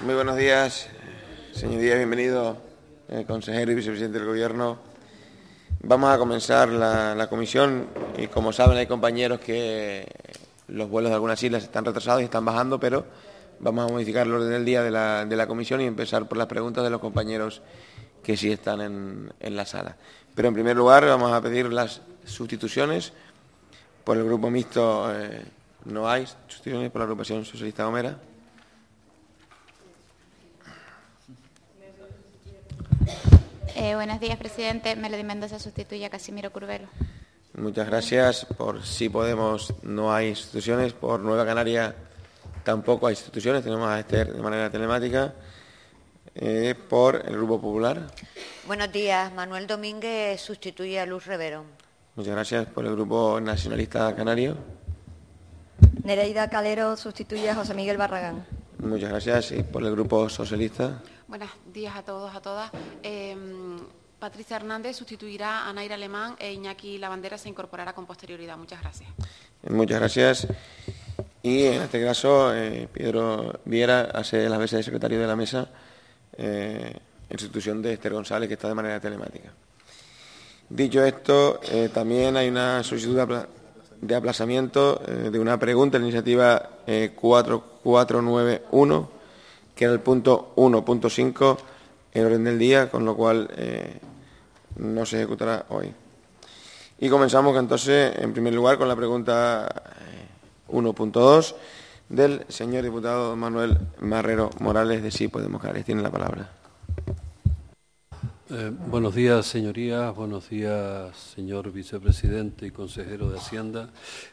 Muy buenos días, señorías, bienvenido, consejero y vicepresidente del Gobierno. Vamos a comenzar la comisión y, como saben, hay compañeros que los vuelos de algunas islas están retrasados y están bajando, pero vamos a modificar el orden del día de la comisión y empezar por las preguntas de los compañeros que sí están en la sala. Pero, en primer lugar, vamos a pedir las sustituciones. Por el Grupo Mixto no hay sustituciones. Por la Agrupación Socialista Gomera. Buenos días, presidente. Melody Mendoza sustituye a Casimiro Curvelo. Muchas gracias. Por Si Podemos no hay instituciones. Por Nueva Canaria tampoco hay instituciones. Tenemos a Esther de manera telemática. Por el Grupo Popular. Buenos días. Manuel Domínguez sustituye a Luz Revero. Muchas gracias. Por el Grupo Nacionalista Canario. Nereida Calero sustituye a José Miguel Barragán. Muchas gracias. Y por el Grupo Socialista. Buenos días a todos, a todas. Patricia Hernández sustituirá a Naira Alemán e Iñaki Lavandera se incorporará con posterioridad. Muchas gracias. Muchas gracias. Y en este caso, Pedro Viera hace las veces de secretario de la mesa en sustitución de Esther González, que está de manera telemática. Dicho esto, también hay una solicitud de aplazamiento de una pregunta, la iniciativa 4491, que era el punto 1.5 en orden del día, con lo cual no se ejecutará hoy. Y comenzamos entonces, en primer lugar, con la pregunta 1.2 del señor diputado Manuel Marrero Morales, de Sí Podemos Canarias. Tiene la palabra. Buenos días, señorías. Buenos días, señor vicepresidente y consejero de Hacienda.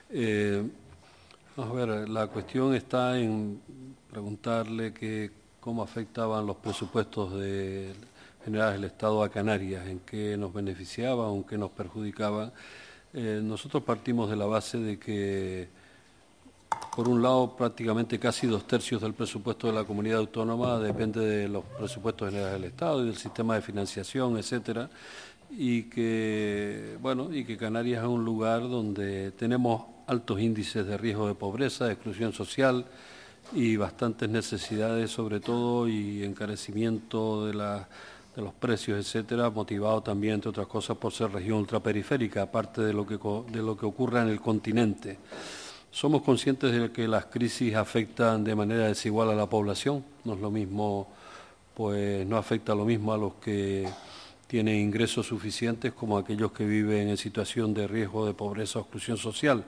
Vamos a ver, la cuestión está en preguntarle cómo afectaban los presupuestos generales del Estado a Canarias, en qué nos beneficiaban, en qué nos perjudicaban. Nosotros partimos de la base de que, por un lado, prácticamente casi 2/3 del presupuesto de la comunidad autónoma depende de los presupuestos generales del Estado y del sistema de financiación, etcétera, y que Canarias es un lugar donde tenemos altos índices de riesgo de pobreza, de exclusión social y bastantes necesidades, sobre todo, y encarecimiento de los precios, etcétera, motivado también, entre otras cosas, por ser región ultraperiférica, aparte de lo que ocurra en el continente. Somos conscientes de que las crisis afectan de manera desigual a la población. No es lo mismo, pues no afecta lo mismo a los que tienen ingresos suficientes como a aquellos que viven en situación de riesgo de pobreza o exclusión social.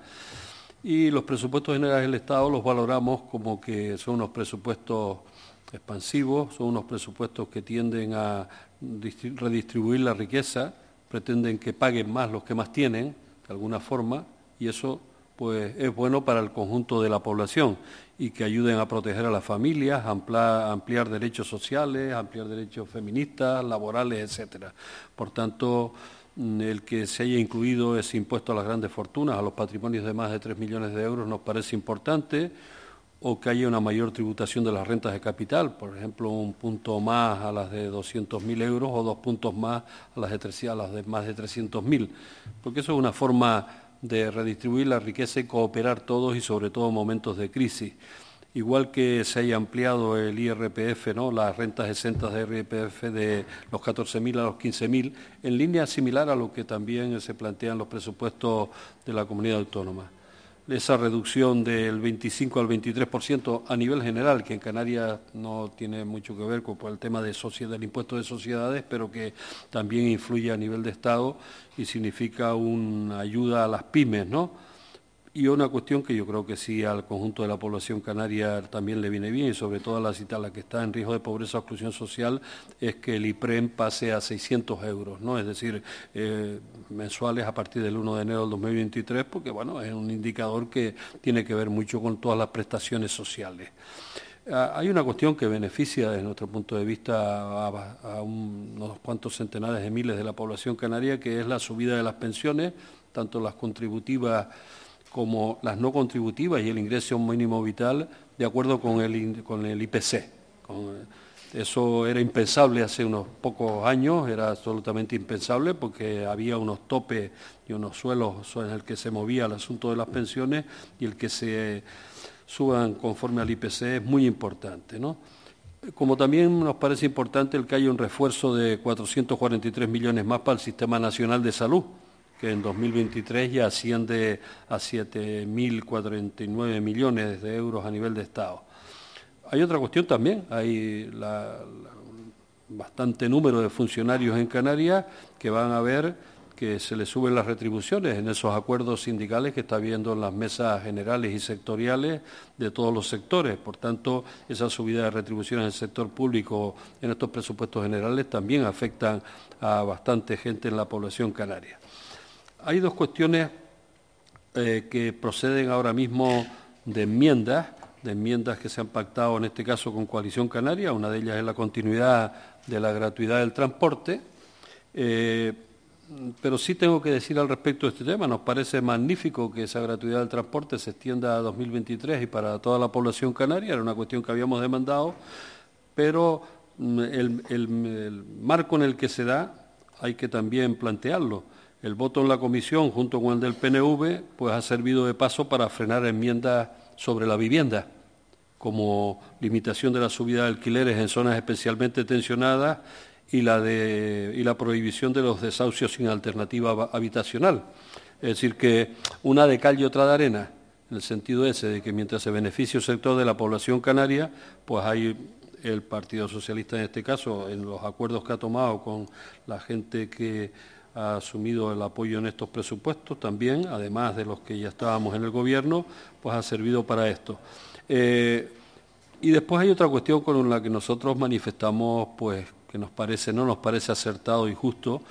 Y los presupuestos generales del Estado los valoramos como que son unos presupuestos expansivos, son unos presupuestos que tienden a redistribuir la riqueza, pretenden que paguen más los que más tienen, de alguna forma, y eso pues es bueno para el conjunto de la población y que ayuden a proteger a las familias, ampliar derechos sociales, ampliar derechos feministas, laborales, etcétera. Por tanto, el que se haya incluido ese impuesto a las grandes fortunas, a los patrimonios de más de 3 millones de euros, nos parece importante, o que haya una mayor tributación de las rentas de capital, por ejemplo, un punto más a las de 200.000 euros o 2 puntos más a las de más de 300.000, porque eso es una forma de redistribuir la riqueza y cooperar todos, y sobre todo en momentos de crisis. Igual que se haya ampliado el IRPF, ¿no?, las rentas exentas de IRPF de los 14.000 a los 15.000, en línea similar a lo que también se plantea en los presupuestos de la comunidad autónoma. Esa reducción del 25 al 23% a nivel general, que en Canarias no tiene mucho que ver con el tema del impuesto de sociedades, pero que también influye a nivel de Estado y significa una ayuda a las pymes, ¿no? Y una cuestión que yo creo que sí al conjunto de la población canaria también le viene bien, y sobre todo a la que está en riesgo de pobreza o exclusión social, es que el IPREM pase a 600 euros, ¿no? Es decir, mensuales a partir del 1 de enero del 2023, porque bueno, es un indicador que tiene que ver mucho con todas las prestaciones sociales. Hay una cuestión que beneficia, desde nuestro punto de vista, a unos cuantos centenares de miles de la población canaria, que es la subida de las pensiones, tanto las contributivas como las no contributivas, y el ingreso mínimo vital, de acuerdo con el IPC. Eso era impensable hace unos pocos años, era absolutamente impensable, porque había unos topes y unos suelos en el que se movía el asunto de las pensiones, y el que se suban conforme al IPC es muy importante, ¿no? Como también nos parece importante el que haya un refuerzo de 443 millones más para el Sistema Nacional de Salud, que en 2023 ya asciende a 7.049 millones de euros a nivel de Estado. Hay otra cuestión también, hay bastante número de funcionarios en Canarias que van a ver que se les suben las retribuciones en esos acuerdos sindicales que está habiendo en las mesas generales y sectoriales de todos los sectores. Por tanto, esa subida de retribuciones en el sector público en estos presupuestos generales también afectan a bastante gente en la población canaria. Hay dos cuestiones que proceden ahora mismo de enmiendas que se han pactado en este caso con Coalición Canaria. Una de ellas es la continuidad de la gratuidad del transporte. Pero sí tengo que decir al respecto de este tema, nos parece magnífico que esa gratuidad del transporte se extienda a 2023 y para toda la población canaria, era una cuestión que habíamos demandado, pero el marco en el que se da hay que también plantearlo. El voto en la comisión junto con el del PNV pues ha servido de paso para frenar enmiendas sobre la vivienda, como limitación de la subida de alquileres en zonas especialmente tensionadas y la prohibición de los desahucios sin alternativa habitacional. Es decir, que una de cal y otra de arena, en el sentido ese de que mientras se beneficie el sector de la población canaria, pues hay el Partido Socialista en este caso, en los acuerdos que ha tomado con la gente que ha asumido el apoyo en estos presupuestos también, además de los que ya estábamos en el Gobierno, pues ha servido para esto. Y después hay otra cuestión con la que nosotros manifestamos, pues, que no nos parece acertado y justo.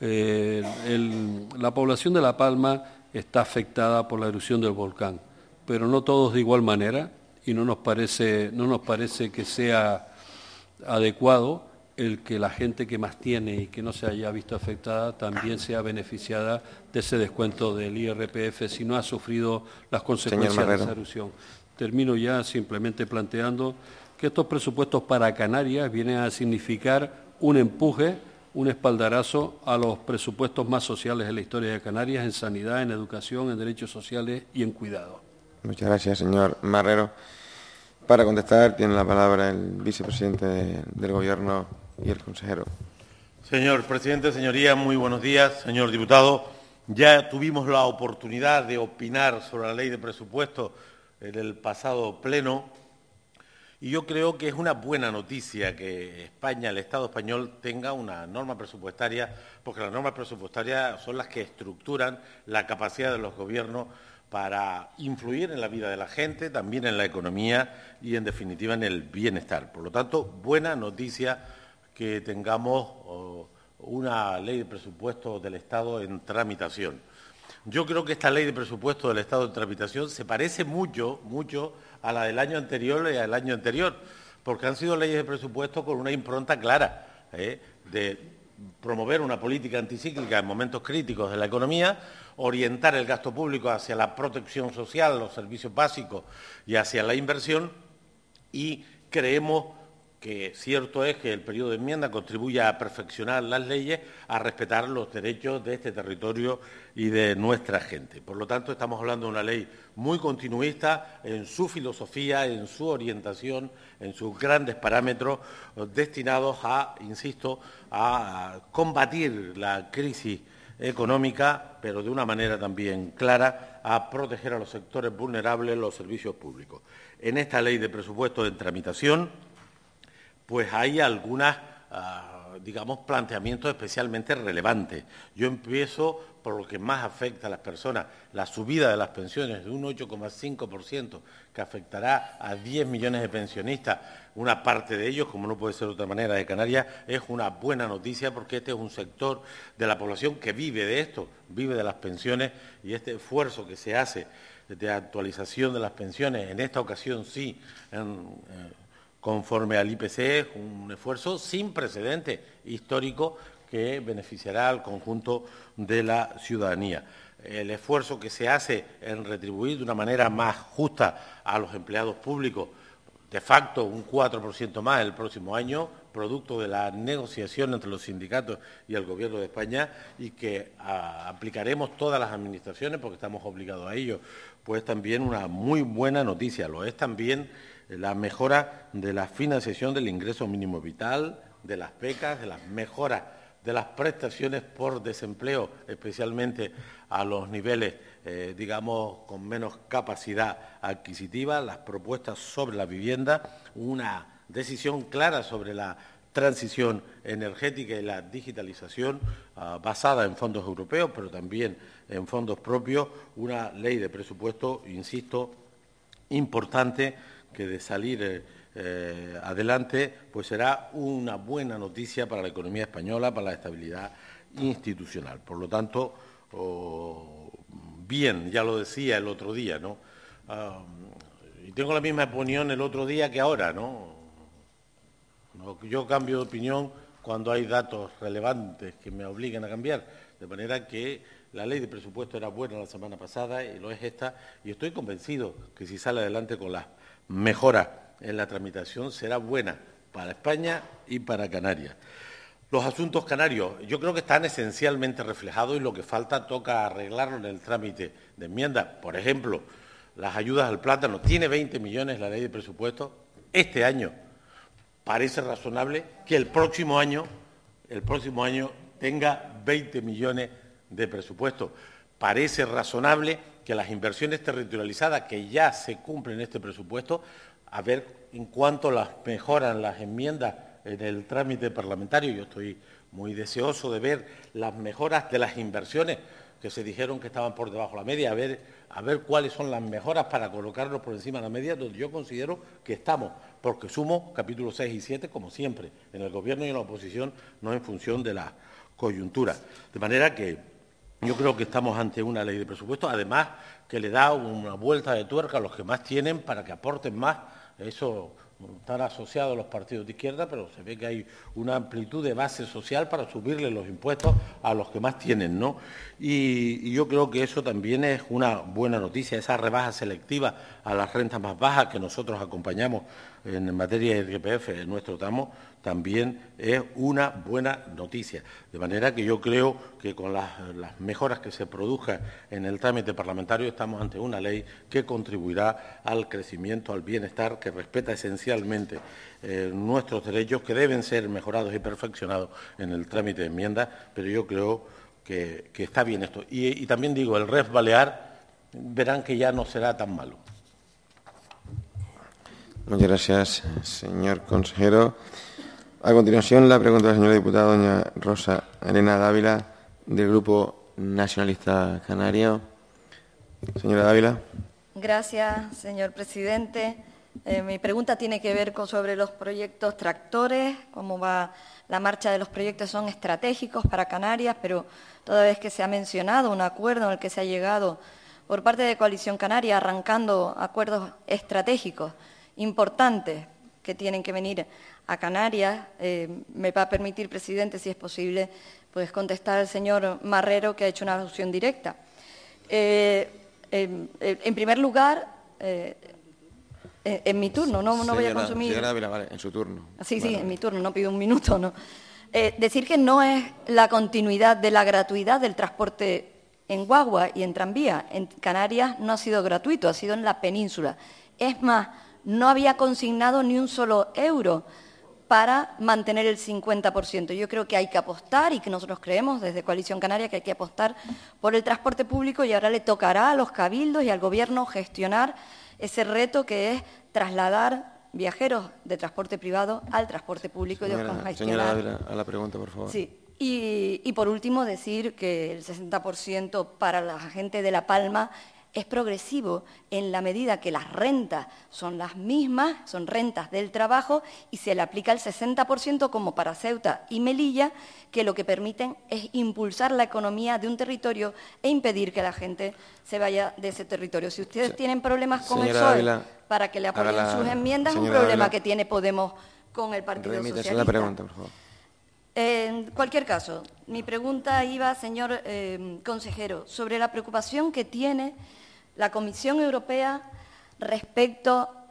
La población de La Palma está afectada por la erupción del volcán, pero no todos de igual manera, y no nos parece que sea adecuado el que la gente que más tiene y que no se haya visto afectada también sea beneficiada de ese descuento del IRPF si no ha sufrido las consecuencias de esa erupción. Termino ya simplemente planteando que estos presupuestos para Canarias vienen a significar un empuje, un espaldarazo a los presupuestos más sociales en la historia de Canarias, en sanidad, en educación, en derechos sociales y en cuidado. Muchas gracias, señor Marrero. Para contestar tiene la palabra el vicepresidente del Gobierno y el consejero. Señor presidente, señorías, muy buenos días. Señor diputado, ya tuvimos la oportunidad de opinar sobre la ley de presupuestos en el pasado pleno. Y yo creo que es una buena noticia que España, el Estado español, tenga una norma presupuestaria, porque las normas presupuestarias son las que estructuran la capacidad de los gobiernos para influir en la vida de la gente, también en la economía y, en definitiva, en el bienestar. Por lo tanto, buena noticia que tengamos una ley de presupuestos del Estado en tramitación. Yo creo que esta ley de presupuestos del Estado en tramitación se parece mucho a la del año anterior y al año anterior, porque han sido leyes de presupuesto con una impronta clara de promover una política anticíclica en momentos críticos de la economía, orientar el gasto público hacia la protección social, los servicios básicos y hacia la inversión, y creemos que cierto es que el periodo de enmienda contribuye a perfeccionar las leyes, a respetar los derechos de este territorio y de nuestra gente. Por lo tanto, estamos hablando de una ley muy continuista en su filosofía, en su orientación, en sus grandes parámetros, destinados a, insisto, a combatir la crisis económica, pero de una manera también clara, a proteger a los sectores vulnerables, los servicios públicos. En esta ley de presupuestos en tramitación, pues hay algunas, planteamientos especialmente relevantes. Yo empiezo por lo que más afecta a las personas, la subida de las pensiones de un 8,5%, que afectará a 10 millones de pensionistas. Una parte de ellos, como no puede ser de otra manera, de Canarias, es una buena noticia porque este es un sector de la población que vive de esto, vive de las pensiones, y este esfuerzo que se hace de actualización de las pensiones, en esta ocasión sí, conforme al IPC, es un esfuerzo sin precedente histórico que beneficiará al conjunto de la ciudadanía. El esfuerzo que se hace en retribuir de una manera más justa a los empleados públicos de facto un 4% más el próximo año, producto de la negociación entre los sindicatos y el Gobierno de España, y que aplicaremos todas las administraciones porque estamos obligados a ello, pues también una muy buena noticia. Lo es también la mejora de la financiación del ingreso mínimo vital, de las becas, de las mejoras de las prestaciones por desempleo, especialmente a los niveles, digamos, con menos capacidad adquisitiva, las propuestas sobre la vivienda, una decisión clara sobre la transición energética y la digitalización basada en fondos europeos, pero también en fondos propios, una ley de presupuesto, insisto, importante, que de salir adelante, pues será una buena noticia para la economía española, para la estabilidad institucional. Por lo tanto, bien, ya lo decía el otro día, ¿no? Y tengo la misma opinión el otro día que ahora, ¿no? Yo cambio de opinión cuando hay datos relevantes que me obligan a cambiar, de manera que la ley de presupuesto era buena la semana pasada y lo es esta, y estoy convencido que si sale adelante con las mejoras en la tramitación será buena para España y para Canarias. Los asuntos canarios yo creo que están esencialmente reflejados y lo que falta toca arreglarlo en el trámite de enmienda. Por ejemplo, las ayudas al plátano. Tiene 20 millones la ley de presupuesto. Este año parece razonable que el próximo año tenga 20 millones de presupuesto. Parece razonable que las inversiones territorializadas que ya se cumplen en este presupuesto, a ver en cuánto las mejoran las enmiendas en el trámite parlamentario. Yo estoy muy deseoso de ver las mejoras de las inversiones que se dijeron que estaban por debajo de la media, a ver cuáles son las mejoras para colocarlos por encima de la media, donde yo considero que estamos, porque sumo capítulos 6 y 7, como siempre, en el Gobierno y en la oposición, no en función de la coyuntura. De manera que yo creo que estamos ante una ley de presupuesto, además que le da una vuelta de tuerca a los que más tienen para que aporten más. Eso están asociados a los partidos de izquierda, pero se ve que hay una amplitud de base social para subirle los impuestos a los que más tienen, ¿no? Y yo creo que eso también es una buena noticia, esa rebaja selectiva a las rentas más bajas que nosotros acompañamos en materia de IRPF en nuestro tramo, también es una buena noticia. De manera que yo creo que con las mejoras que se produzcan en el trámite parlamentario estamos ante una ley que contribuirá al crecimiento, al bienestar, que respeta esencialmente nuestros derechos, que deben ser mejorados y perfeccionados en el trámite de enmiendas, pero yo creo que está bien esto. Y también digo, el REF balear, verán que ya no será tan malo. Muchas gracias, señor consejero. A continuación, la pregunta de la señora diputada doña Rosa Elena Dávila, del Grupo Nacionalista Canario. Señora Dávila. Gracias, señor presidente. Mi pregunta tiene que ver sobre los proyectos tractores, cómo va la marcha de los proyectos. Son estratégicos para Canarias, pero toda vez que se ha mencionado un acuerdo en el que se ha llegado por parte de Coalición Canaria, arrancando acuerdos estratégicos importantes que tienen que venir a Canarias, me va a permitir, presidente, si es posible, pues contestar al señor Marrero, que ha hecho una alusión directa. En primer lugar, en mi turno, no voy a consumir... Señora Ávila, vale, en su turno. Sí, vale. Sí, en mi turno, no pido un minuto, ¿no? Decir que no es la continuidad de la gratuidad del transporte en guagua y en tranvía. En Canarias no ha sido gratuito, ha sido en la península. Es más, no había consignado ni un solo euro para mantener el 50%. Yo creo que hay que apostar, y que nosotros creemos desde Coalición Canaria que hay que apostar por el transporte público, y ahora le tocará a los cabildos y al Gobierno gestionar ese reto que es trasladar viajeros de transporte privado al transporte público y descongestionar. Señora Dávila, a la pregunta, por favor. Sí. Y por último, decir que el 60% para la gente de La Palma es progresivo en la medida que las rentas son las mismas, son rentas del trabajo, y se le aplica el 60% como para Ceuta y Melilla, que lo que permiten es impulsar la economía de un territorio e impedir que la gente se vaya de ese territorio. Si ustedes tienen problemas con el PSOE para que le apoyen sus enmiendas, es un problema que tiene Podemos con el Partido Socialista. La pregunta, por favor. En cualquier caso, mi pregunta iba, señor consejero, sobre la preocupación que tiene la Comisión Europea respecto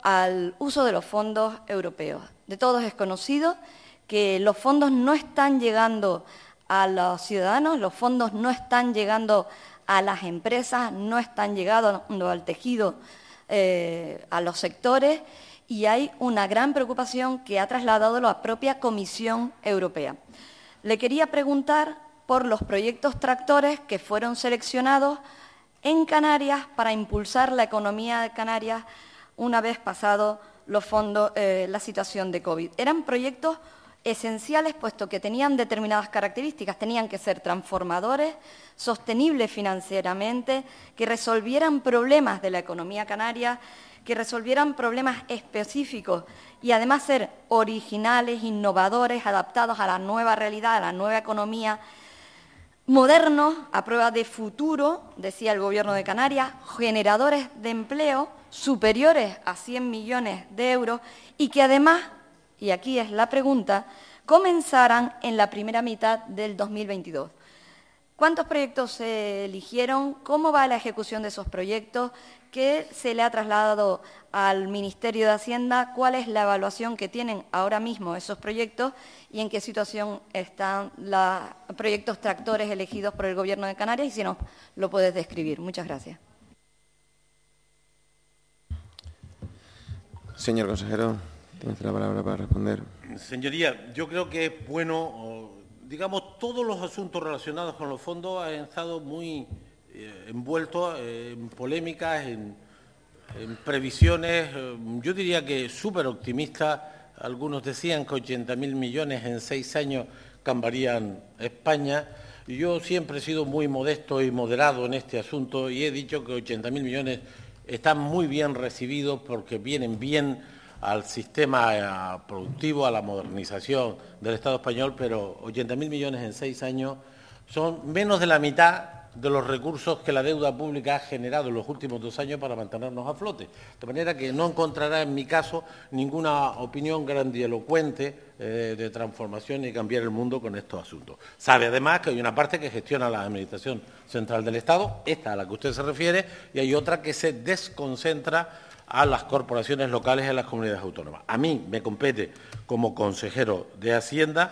al uso de los fondos europeos. De todos es conocido que los fondos no están llegando a los ciudadanos, los fondos no están llegando a las empresas, no están llegando al tejido, a los sectores, y hay una gran preocupación que ha trasladado la propia Comisión Europea. Le quería preguntar por los proyectos tractores que fueron seleccionados en Canarias para impulsar la economía de Canarias una vez pasado los fondos, la situación de COVID. Eran proyectos esenciales, puesto que tenían determinadas características, tenían que ser transformadores, sostenibles financieramente, que resolvieran problemas de la economía canaria, que resolvieran problemas específicos y además ser originales, innovadores, adaptados a la nueva realidad, a la nueva economía, modernos, a prueba de futuro, decía el Gobierno de Canarias, generadores de empleo superiores a 100 millones de euros y que además, y aquí es la pregunta, comenzaran en la primera mitad del 2022. ¿Cuántos proyectos se eligieron? ¿Cómo va la ejecución de esos proyectos? ¿Qué se le ha trasladado al Ministerio de Hacienda? ¿Cuál es la evaluación que tienen ahora mismo esos proyectos? ¿Y en qué situación están los proyectos tractores elegidos por el Gobierno de Canarias? Y si nos lo puedes describir. Muchas gracias. Señor consejero, tiene usted la palabra para responder. Señoría, yo creo que es bueno, digamos, todos los asuntos relacionados con los fondos han estado muy envueltos en polémicas, en previsiones, yo diría que súper optimistas. Algunos decían que 80.000 millones en 6 años cambiarían España. Yo siempre he sido muy modesto y moderado en este asunto y he dicho que 80.000 millones están muy bien recibidos porque vienen bien al sistema productivo, a la modernización del Estado español, pero 80.000 millones en 6 años son menos de la mitad de los recursos que la deuda pública ha generado en los últimos 2 años para mantenernos a flote. De manera que no encontrará en mi caso ninguna opinión grandilocuente de transformación y cambiar el mundo con estos asuntos. Sabe además que hay una parte que gestiona la Administración Central del Estado, esta a la que usted se refiere, y hay otra que se desconcentra a las corporaciones locales y a las comunidades autónomas. A mí me compete, como consejero de Hacienda,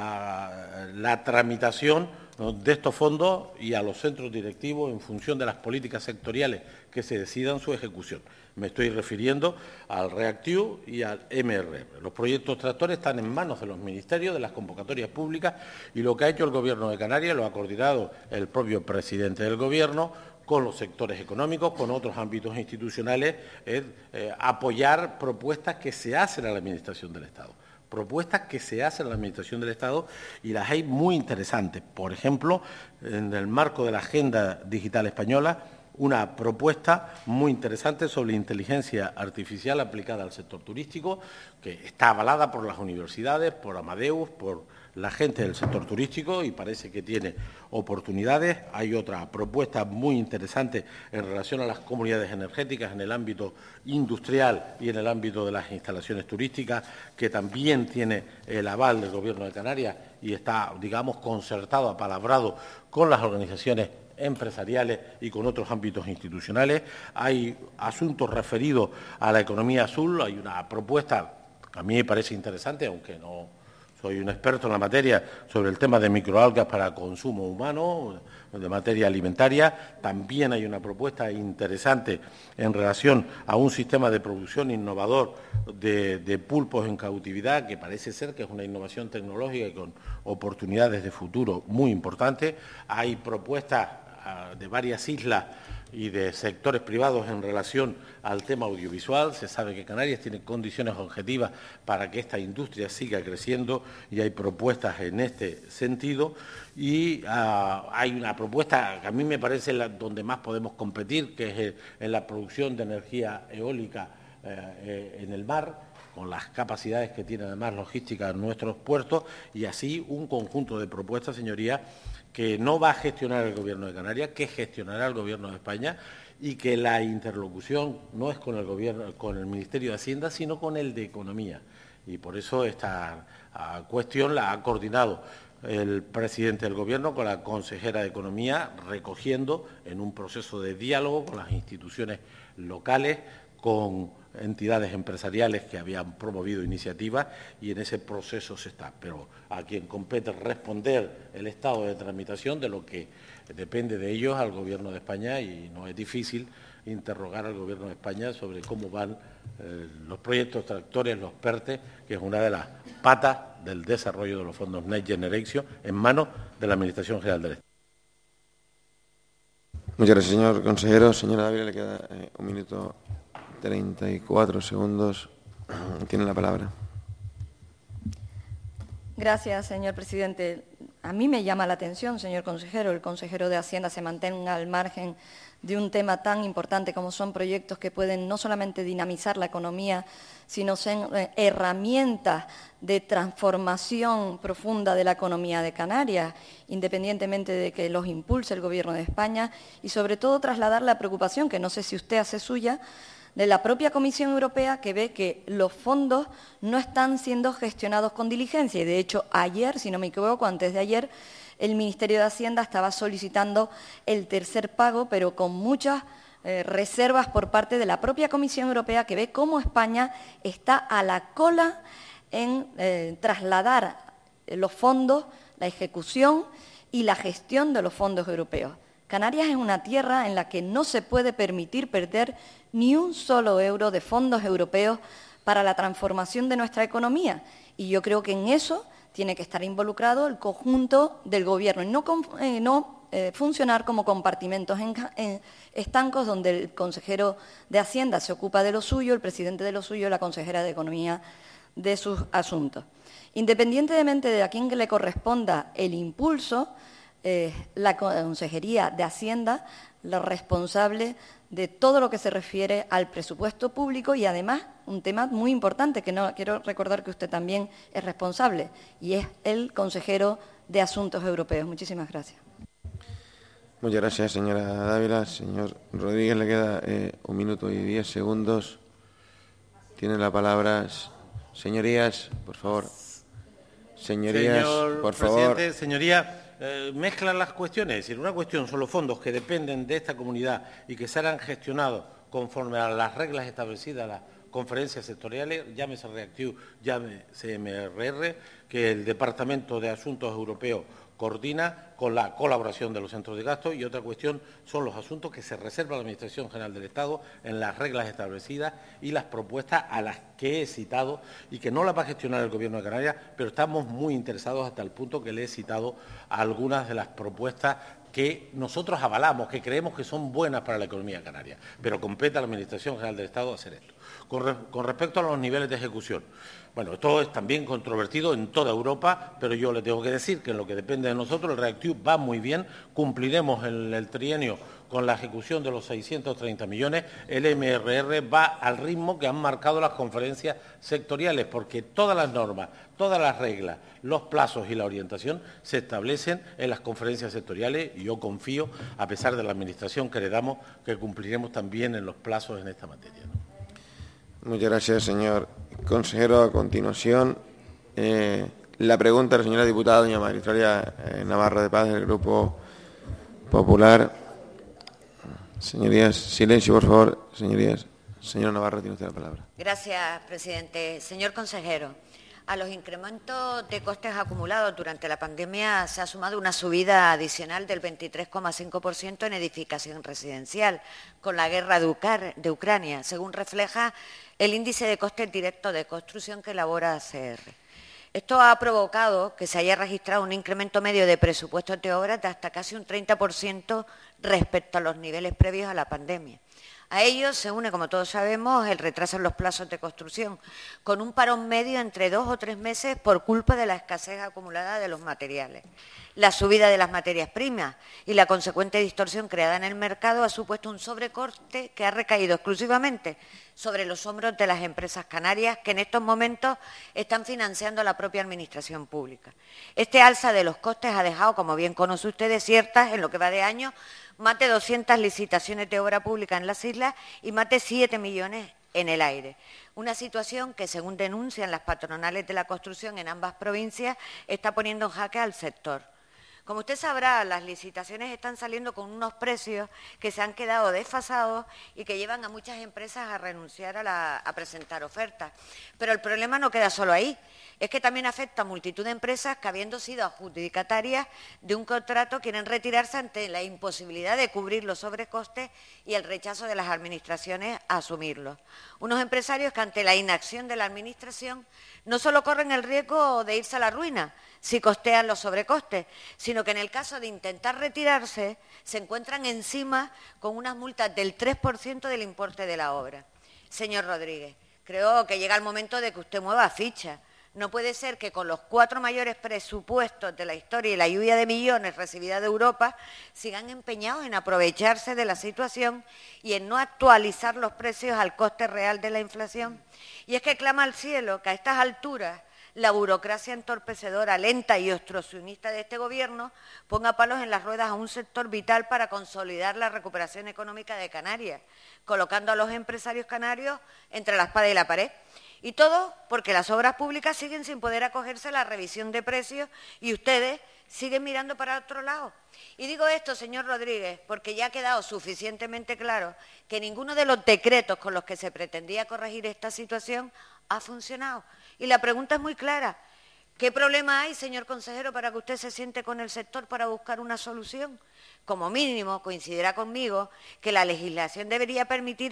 la tramitación de estos fondos y a los centros directivos en función de las políticas sectoriales que se decidan su ejecución. Me estoy refiriendo al REACT-EU y al MRR. Los proyectos tractores están en manos de los ministerios, de las convocatorias públicas, y lo que ha hecho el Gobierno de Canarias lo ha coordinado el propio presidente del Gobierno con los sectores económicos, con otros ámbitos institucionales, es apoyar propuestas que se hacen a la Administración del Estado. Propuestas que se hacen a la Administración del Estado y las hay muy interesantes. Por ejemplo, en el marco de la Agenda Digital Española, una propuesta muy interesante sobre inteligencia artificial aplicada al sector turístico, que está avalada por las universidades, por Amadeus, por la gente del sector turístico y parece que tiene oportunidades. Hay otra propuesta muy interesante en relación a las comunidades energéticas en el ámbito industrial y en el ámbito de las instalaciones turísticas, que también tiene el aval del Gobierno de Canarias y está, digamos, concertado, apalabrado con las organizaciones empresariales y con otros ámbitos institucionales. Hay asuntos referidos a la economía azul. Hay una propuesta que a mí me parece interesante, aunque no soy un experto en la materia, sobre el tema de microalgas para consumo humano, de materia alimentaria. También hay una propuesta interesante en relación a un sistema de producción innovador de pulpos en cautividad, que parece ser que es una innovación tecnológica y con oportunidades de futuro muy importantes. Hay propuestas de varias islas y de sectores privados en relación al tema audiovisual. Se sabe que Canarias tiene condiciones objetivas para que esta industria siga creciendo y hay propuestas en este sentido. Y hay una propuesta que a mí me parece donde más podemos competir, que es en la producción de energía eólica en el mar, con las capacidades que tiene además logística en nuestros puertos, y así un conjunto de propuestas, señorías, que no va a gestionar el Gobierno de Canarias, que gestionará el Gobierno de España, y que la interlocución no es con el Gobierno, con el Ministerio de Hacienda, sino con el de Economía. Y por eso esta cuestión la ha coordinado el presidente del Gobierno con la consejera de Economía, recogiendo en un proceso de diálogo con las instituciones locales, con entidades empresariales que habían promovido iniciativas y en ese proceso se está. Pero a quien compete responder el estado de tramitación de lo que depende de ellos al Gobierno de España, y no es difícil interrogar al Gobierno de España sobre cómo van los proyectos tractores, los PERTE, que es una de las patas del desarrollo de los fondos Next Generation en manos de la Administración General del Estado. Muchas gracias, señor consejero. Señora Dávila, le queda 1 minuto 34 segundos. Tiene la palabra. Gracias, señor presidente. A mí me llama la atención, señor consejero, el consejero de Hacienda se mantenga al margen de un tema tan importante como son proyectos que pueden no solamente dinamizar la economía, sino ser herramientas de transformación profunda de la economía de Canarias, independientemente de que los impulse el Gobierno de España, y sobre todo trasladar la preocupación, que no sé si usted hace suya, de la propia Comisión Europea, que ve que los fondos no están siendo gestionados con diligencia. Y, de hecho, ayer, si no me equivoco, antes de ayer, el Ministerio de Hacienda estaba solicitando el tercer pago, pero con muchas reservas por parte de la propia Comisión Europea, que ve cómo España está a la cola en trasladar los fondos, la ejecución y la gestión de los fondos europeos. Canarias es una tierra en la que no se puede permitir perder ni un solo euro de fondos europeos para la transformación de nuestra economía. Y yo creo que en eso tiene que estar involucrado el conjunto del Gobierno y no funcionar como compartimentos estancos donde el consejero de Hacienda se ocupa de lo suyo, el presidente de lo suyo, la consejera de Economía de sus asuntos. Independientemente de a quién le corresponda el impulso, la Consejería de Hacienda, la responsable de todo lo que se refiere al presupuesto público y, además, un tema muy importante que no quiero recordar que usted también es responsable, y es el consejero de Asuntos Europeos. Muchísimas gracias. Muchas gracias, señora Dávila. Señor Rodríguez, le queda 1 minuto y 10 segundos. Tienen la palabra. Señorías, por favor. Señorías, señor por favor. Presidente, señoría, mezclan las cuestiones. Es decir, una cuestión son los fondos que dependen de esta comunidad y que serán gestionados conforme a las reglas establecidas, las conferencias sectoriales, llámese REACT-EU, llámese MRR, que el Departamento de Asuntos Europeos coordina con la colaboración de los centros de gasto, y otra cuestión son los asuntos que se reserva la Administración General del Estado en las reglas establecidas y las propuestas a las que he citado y que no las va a gestionar el Gobierno de Canarias, pero estamos muy interesados hasta el punto que le he citado algunas de las propuestas que nosotros avalamos, que creemos que son buenas para la economía canaria, pero compete a la Administración General del Estado hacer esto. Con respecto a los niveles de ejecución, bueno, esto es también controvertido en toda Europa, pero yo le tengo que decir que en lo que depende de nosotros, el REACT-EU va muy bien, cumpliremos el trienio con la ejecución de los 630 millones, el MRR va al ritmo que han marcado las conferencias sectoriales, porque todas las normas, todas las reglas, los plazos y la orientación se establecen en las conferencias sectoriales, y yo confío, a pesar de la administración que le damos, que cumpliremos también en los plazos en esta materia, ¿no? Muchas gracias, señor consejero. A continuación, la pregunta de la señora diputada doña María Victoria Navarro de Paz, del Grupo Popular. Señorías, silencio, por favor. Señorías, señora Navarro, tiene usted la palabra. Gracias, presidente. Señor consejero, a los incrementos de costes acumulados durante la pandemia se ha sumado una subida adicional del 23,5% en edificación residencial, con la guerra de Ucrania, según refleja el índice de costes directos de construcción que elabora ACR. Esto ha provocado que se haya registrado un incremento medio de presupuestos de obras de hasta casi un 30% respecto a los niveles previos a la pandemia. A ello se une, como todos sabemos, el retraso en los plazos de construcción, con un parón medio entre 2 o 3 meses por culpa de la escasez acumulada de los materiales. La subida de las materias primas y la consecuente distorsión creada en el mercado ha supuesto un sobrecoste que ha recaído exclusivamente sobre los hombros de las empresas canarias, que en estos momentos están financiando a la propia Administración pública. Este alza de los costes ha dejado, como bien conoce usted, desiertas en lo que va de año más de 200 licitaciones de obra pública en las islas y más de 7 millones en el aire. Una situación que, según denuncian las patronales de la construcción en ambas provincias, está poniendo en jaque al sector. Como usted sabrá, las licitaciones están saliendo con unos precios que se han quedado desfasados y que llevan a muchas empresas a renunciar a presentar ofertas. Pero el problema no queda solo ahí, es que también afecta a multitud de empresas que, habiendo sido adjudicatarias de un contrato, quieren retirarse ante la imposibilidad de cubrir los sobrecostes y el rechazo de las administraciones a asumirlos. Unos empresarios que, ante la inacción de la Administración, no solo corren el riesgo de irse a la ruina si costean los sobrecostes, sino que en el caso de intentar retirarse se encuentran encima con unas multas del 3% del importe de la obra. Señor Rodríguez, creo que llega el momento de que usted mueva ficha. No puede ser que con los 4 mayores presupuestos de la historia y la lluvia de millones recibida de Europa sigan empeñados en aprovecharse de la situación y en no actualizar los precios al coste real de la inflación. Y es que clama al cielo que a estas alturas la burocracia entorpecedora, lenta y obstruccionista de este Gobierno ponga palos en las ruedas a un sector vital para consolidar la recuperación económica de Canarias, colocando a los empresarios canarios entre la espada y la pared. Y todo porque las obras públicas siguen sin poder acogerse a la revisión de precios y ustedes siguen mirando para otro lado. Y digo esto, señor Rodríguez, porque ya ha quedado suficientemente claro que ninguno de los decretos con los que se pretendía corregir esta situación ha funcionado. Y la pregunta es muy clara. ¿Qué problema hay, señor consejero, para que usted se siente con el sector para buscar una solución? Como mínimo, coincidirá conmigo que la legislación debería permitir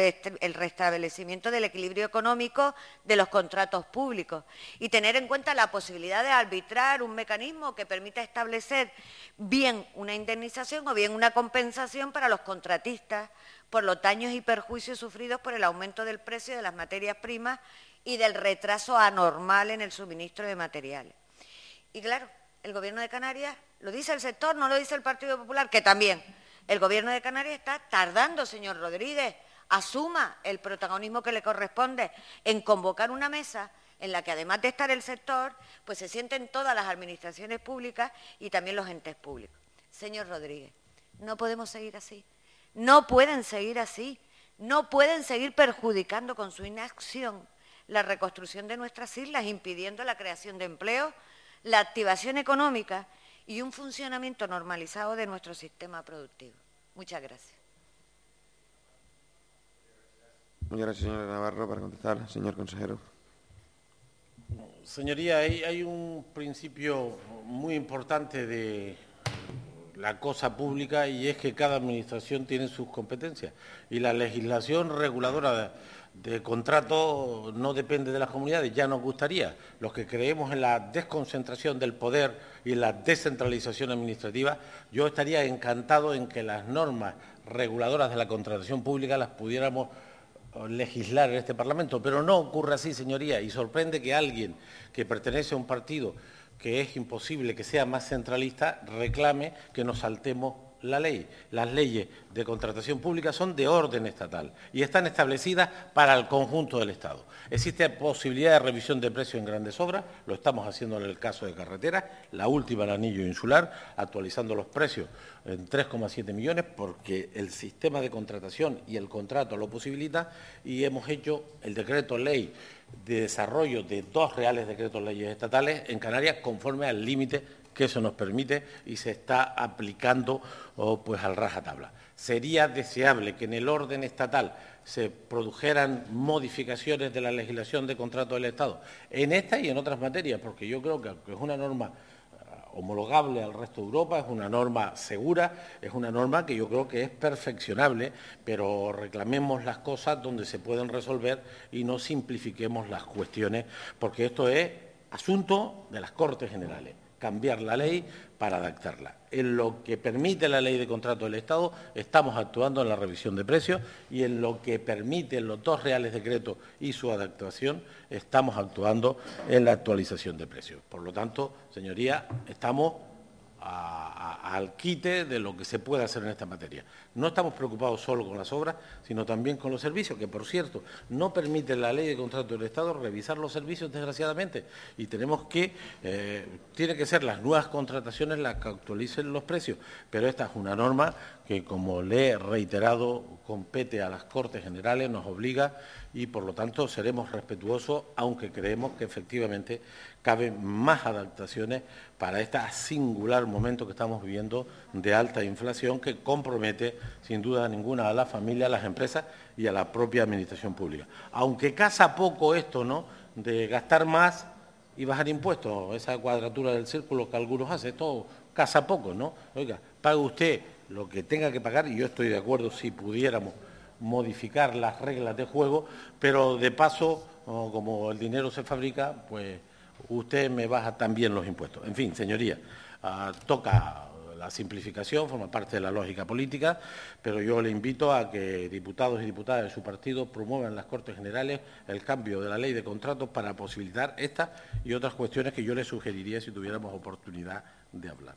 el restablecimiento del equilibrio económico de los contratos públicos y tener en cuenta la posibilidad de arbitrar un mecanismo que permita establecer bien una indemnización o bien una compensación para los contratistas por los daños y perjuicios sufridos por el aumento del precio de las materias primas y del retraso anormal en el suministro de materiales. Y claro, el Gobierno de Canarias, lo dice el sector, no lo dice el Partido Popular, que también el Gobierno de Canarias está tardando, señor Rodríguez, asuma el protagonismo que le corresponde en convocar una mesa en la que, además de estar el sector, pues se sienten todas las administraciones públicas y también los entes públicos. Señor Rodríguez, no podemos seguir así, no pueden seguir así, no pueden seguir perjudicando con su inacción la reconstrucción de nuestras islas, impidiendo la creación de empleo, la activación económica y un funcionamiento normalizado de nuestro sistema productivo. Muchas gracias. Muchas gracias, señora Navarro. Para contestar, señor consejero. Señoría, hay un principio muy importante de la cosa pública y es que cada administración tiene sus competencias y la legislación reguladora de contrato no depende de las comunidades, ya nos gustaría. Los que creemos en la desconcentración del poder y en la descentralización administrativa, yo estaría encantado en que las normas reguladoras de la contratación pública las pudiéramos legislar en este Parlamento, pero no ocurre así, señoría, y sorprende que alguien que pertenece a un partido que es imposible que sea más centralista reclame que nos saltemos la ley. Las leyes de contratación pública son de orden estatal y están establecidas para el conjunto del Estado. Existe posibilidad de revisión de precios en grandes obras, lo estamos haciendo en el caso de carreteras, la última, el anillo insular, actualizando los precios en 3,7 millones porque el sistema de contratación y el contrato lo posibilita y hemos hecho el decreto ley de desarrollo de 2 reales decretos leyes estatales en Canarias conforme al límite que eso nos permite y se está aplicando pues al rajatabla. Sería deseable que en el orden estatal se produjeran modificaciones de la legislación de contrato del Estado en esta y en otras materias, porque yo creo que es una norma homologable al resto de Europa, es una norma segura, es una norma que yo creo que es perfeccionable, pero reclamemos las cosas donde se pueden resolver y no simplifiquemos las cuestiones, porque esto es asunto de las Cortes Generales. Cambiar la ley para adaptarla. En lo que permite la ley de contrato del Estado, estamos actuando en la revisión de precios y en lo que permiten los 2 reales decretos y su adaptación, estamos actuando en la actualización de precios. Por lo tanto, señoría, estamos al quite de lo que se puede hacer en esta materia. No estamos preocupados solo con las obras, sino también con los servicios, que, por cierto, no permite la ley de contrato del Estado revisar los servicios, desgraciadamente, y tenemos que, tiene que ser las nuevas contrataciones las que actualicen los precios, pero esta es una norma que, como le he reiterado, compete a las Cortes Generales, nos obliga y, por lo tanto, seremos respetuosos, aunque creemos que, efectivamente, caben más adaptaciones para este singular momento que estamos viviendo de alta inflación que compromete sin duda ninguna a la familia, a las empresas y a la propia administración pública. Aunque casa poco esto, ¿no?, de gastar más y bajar impuestos, esa cuadratura del círculo que algunos hacen, esto casa poco, ¿no? Oiga, pague usted lo que tenga que pagar, y yo estoy de acuerdo si pudiéramos modificar las reglas de juego, pero de paso, como el dinero se fabrica, pues usted me baja también los impuestos. En fin, señoría, toca la simplificación, forma parte de la lógica política, pero yo le invito a que diputados y diputadas de su partido promuevan en las Cortes Generales el cambio de la ley de contratos para posibilitar estas y otras cuestiones que yo le sugeriría si tuviéramos oportunidad de hablar.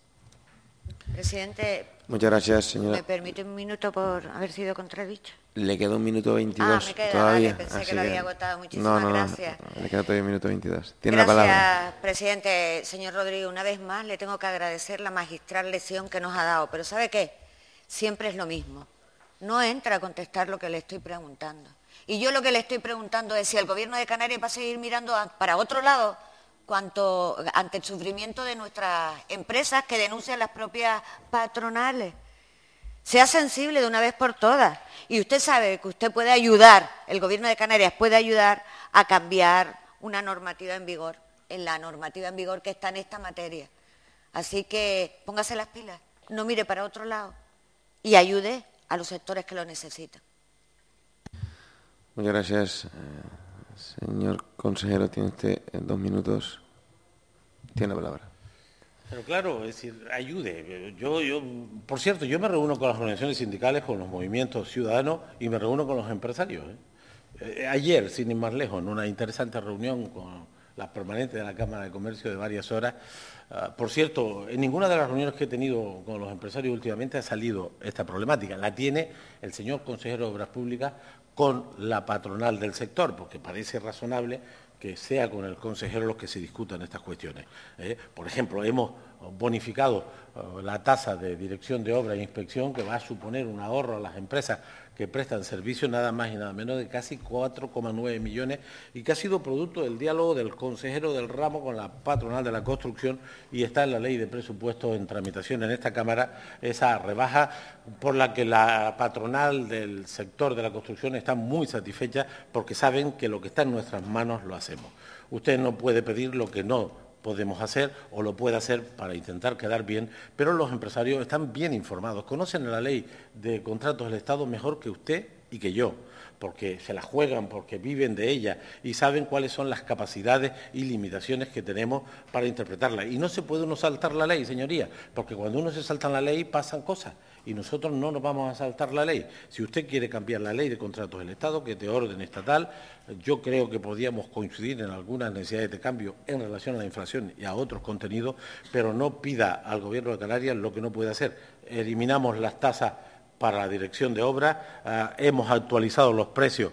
Presidente, muchas gracias, señora. ¿Me permite un minuto por haber sido contradicho? Le queda un minuto 22 me queda, todavía. Vale, pensé que lo había agotado. Muchísimas gracias. No, le queda todavía un minuto 22. Tiene la palabra. Gracias, presidente. Señor Rodríguez, una vez más le tengo que agradecer la magistral lección que nos ha dado, pero ¿sabe qué? Siempre es lo mismo. No entra a contestar lo que le estoy preguntando. Y yo lo que le estoy preguntando es si el Gobierno de Canarias va a seguir mirando para otro lado ante el sufrimiento de nuestras empresas que denuncian las propias patronales. Sea sensible de una vez por todas. Y usted sabe que usted puede ayudar, el Gobierno de Canarias puede ayudar a cambiar una normativa en vigor, en la normativa en vigor que está en esta materia. Así que póngase las pilas, no mire para otro lado y ayude a los sectores que lo necesitan. Muchas gracias. Señor consejero, tiene usted 2 minutos. Tiene la palabra. Pero claro, es decir, ayude. Por cierto, yo me reúno con las organizaciones sindicales, con los movimientos ciudadanos y me reúno con los empresarios. Ayer, sin ir más lejos, en una interesante reunión con la permanente de la Cámara de Comercio de varias horas. Por cierto, en ninguna de las reuniones que he tenido con los empresarios últimamente ha salido esta problemática. La tiene el señor consejero de Obras Públicas con la patronal del sector, porque parece razonable que sea con el consejero los que se discutan estas cuestiones. Por ejemplo, hemos bonificado la tasa de dirección de obra e inspección, que va a suponer un ahorro a las empresas que prestan servicio nada más y nada menos de casi 4,9 millones y que ha sido producto del diálogo del consejero del ramo con la patronal de la construcción y está en la ley de presupuestos en tramitación en esta Cámara esa rebaja por la que la patronal del sector de la construcción está muy satisfecha porque saben que lo que está en nuestras manos lo hacemos. Usted no puede pedir lo que no podemos hacer o lo puede hacer para intentar quedar bien, pero los empresarios están bien informados, conocen la ley de contratos del Estado mejor que usted y que yo, porque se la juegan, porque viven de ella y saben cuáles son las capacidades y limitaciones que tenemos para interpretarla. Y no se puede uno saltar la ley, señoría, porque cuando uno se salta la ley pasan cosas y nosotros no nos vamos a saltar la ley. Si usted quiere cambiar la ley de contratos del Estado, que es de orden estatal, yo creo que podríamos coincidir en algunas necesidades de cambio en relación a la inflación y a otros contenidos, pero no pida al Gobierno de Canarias lo que no puede hacer. Eliminamos las tasas para la dirección de obras, hemos actualizado los precios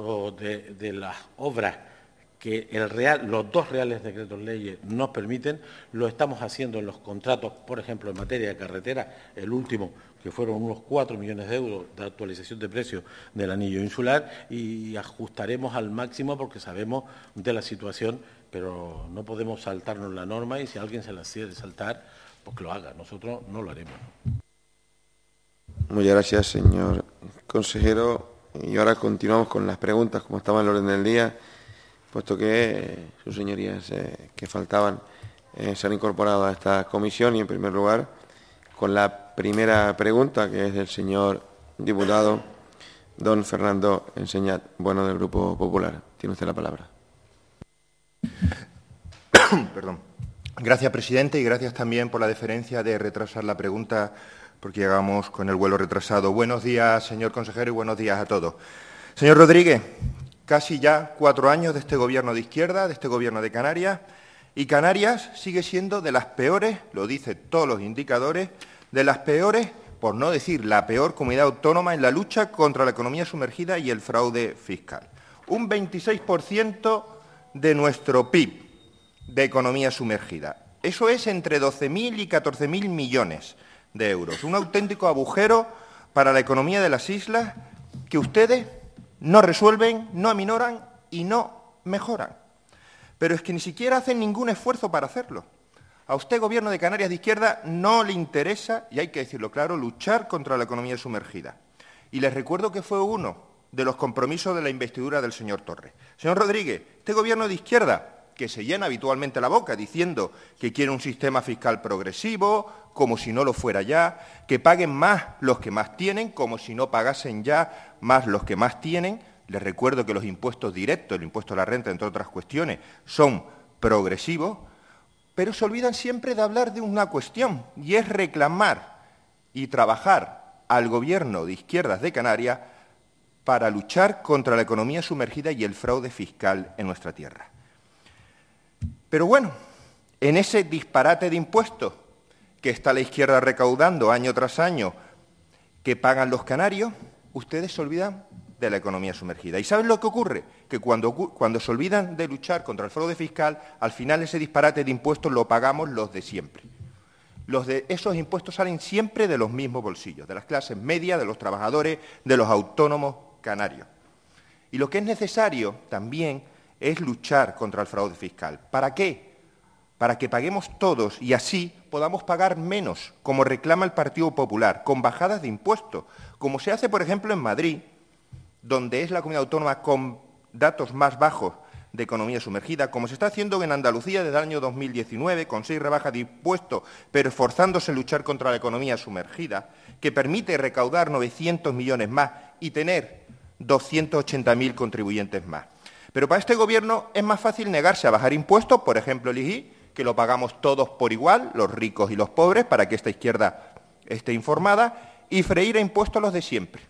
de las obras que los 2 reales decretos leyes nos permiten, lo estamos haciendo en los contratos, por ejemplo, en materia de carretera, el último, que fueron unos 4 millones de euros de actualización de precios del anillo insular, y ajustaremos al máximo porque sabemos de la situación, pero no podemos saltarnos la norma y si alguien se la quiere saltar, pues que lo haga, nosotros no lo haremos. Muchas gracias, señor consejero. Y ahora continuamos con las preguntas, como estaba en el orden del día, puesto que sus señorías que faltaban se han incorporado a esta comisión y, en primer lugar, con la primera pregunta, que es del señor diputado don Fernando Enseñat, bueno, del Grupo Popular. Tiene usted la palabra. Perdón. Gracias, presidente, y gracias también por la deferencia de retrasar la pregunta, porque llegamos con el vuelo retrasado. Buenos días, señor consejero, y buenos días a todos. Señor Rodríguez, casi ya 4 años de este Gobierno de izquierda, de este Gobierno de Canarias, y Canarias sigue siendo de las peores, lo dicen todos los indicadores, de las peores, por no decir la peor comunidad autónoma en la lucha contra la economía sumergida y el fraude fiscal. Un 26% de nuestro PIB de economía sumergida. Eso es entre 12.000 y 14.000 millones de euros. Un auténtico agujero para la economía de las islas que ustedes no resuelven, no aminoran y no mejoran. pero es que ni siquiera hacen ningún esfuerzo para hacerlo. A usted, Gobierno de Canarias de izquierda, no le interesa, y hay que decirlo claro, luchar contra la economía sumergida. Y les recuerdo que fue uno de los compromisos de la investidura del señor Torres. Señor Rodríguez, este Gobierno de izquierda, que se llena habitualmente la boca diciendo que quiere un sistema fiscal progresivo, como si no lo fuera ya, que paguen más los que más tienen, como si no pagasen ya más los que más tienen. Les recuerdo que los impuestos directos, el impuesto a la renta, entre otras cuestiones, son progresivos, pero se olvidan siempre de hablar de una cuestión, y es reclamar y trabajar al Gobierno de izquierdas de Canarias para luchar contra la economía sumergida y el fraude fiscal en nuestra tierra. Pero bueno, en ese disparate de impuestos que está la izquierda recaudando año tras año, que pagan los canarios, ustedes se olvidan de la economía sumergida. ¿Y saben lo que ocurre? Que cuando se olvidan de luchar contra el fraude fiscal, al final ese disparate de impuestos lo pagamos los de siempre. Esos impuestos salen siempre de los mismos bolsillos, de las clases medias, de los trabajadores, de los autónomos canarios. Y lo que es necesario también es luchar contra el fraude fiscal. ¿Para qué? Para que paguemos todos y así podamos pagar menos, como reclama el Partido Popular, con bajadas de impuestos, como se hace, por ejemplo, en Madrid, donde es la comunidad autónoma con datos más bajos de economía sumergida, como se está haciendo en Andalucía desde el año 2019, con 6 rebajas de impuestos, pero esforzándose en luchar contra la economía sumergida, que permite recaudar 900 millones más y tener 280.000 contribuyentes más. Pero para este Gobierno es más fácil negarse a bajar impuestos, por ejemplo el IGI, que lo pagamos todos por igual, los ricos y los pobres, para que esta izquierda esté informada, y freír a impuestos a los de siempre.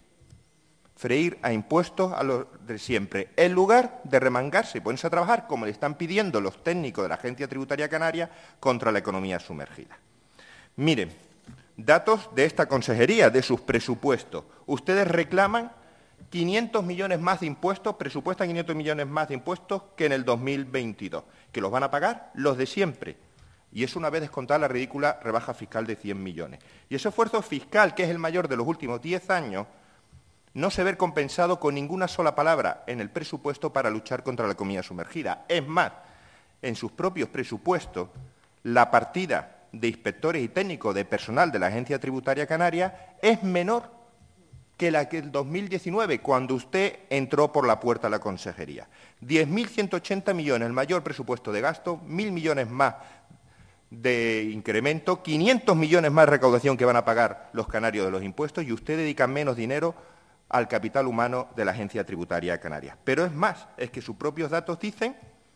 Freír a impuestos a los de siempre, en lugar de remangarse y ponerse a trabajar, como le están pidiendo los técnicos de la Agencia Tributaria Canaria, contra la economía sumergida. Miren, datos de esta consejería, de sus presupuestos. Ustedes reclaman 500 millones más de impuestos, presupuestan 500 millones más de impuestos que en el 2022, que los van a pagar los de siempre. Y es una vez descontada la ridícula rebaja fiscal de 100 millones. Y ese esfuerzo fiscal, que es el mayor de los últimos 10 años, no se ve compensado con ninguna sola palabra en el presupuesto para luchar contra la economía sumergida. Es más, en sus propios presupuestos, la partida de inspectores y técnicos de personal de la Agencia Tributaria Canaria es menor que la que el 2019, cuando usted entró por la puerta a la consejería. 10.180 millones, el mayor presupuesto de gasto, 1.000 millones más de incremento, 500 millones más de recaudación que van a pagar los canarios de los impuestos, y usted dedica menos dinero al capital humano de la Agencia Tributaria Canaria. Pero es más, es que sus propios datos dicen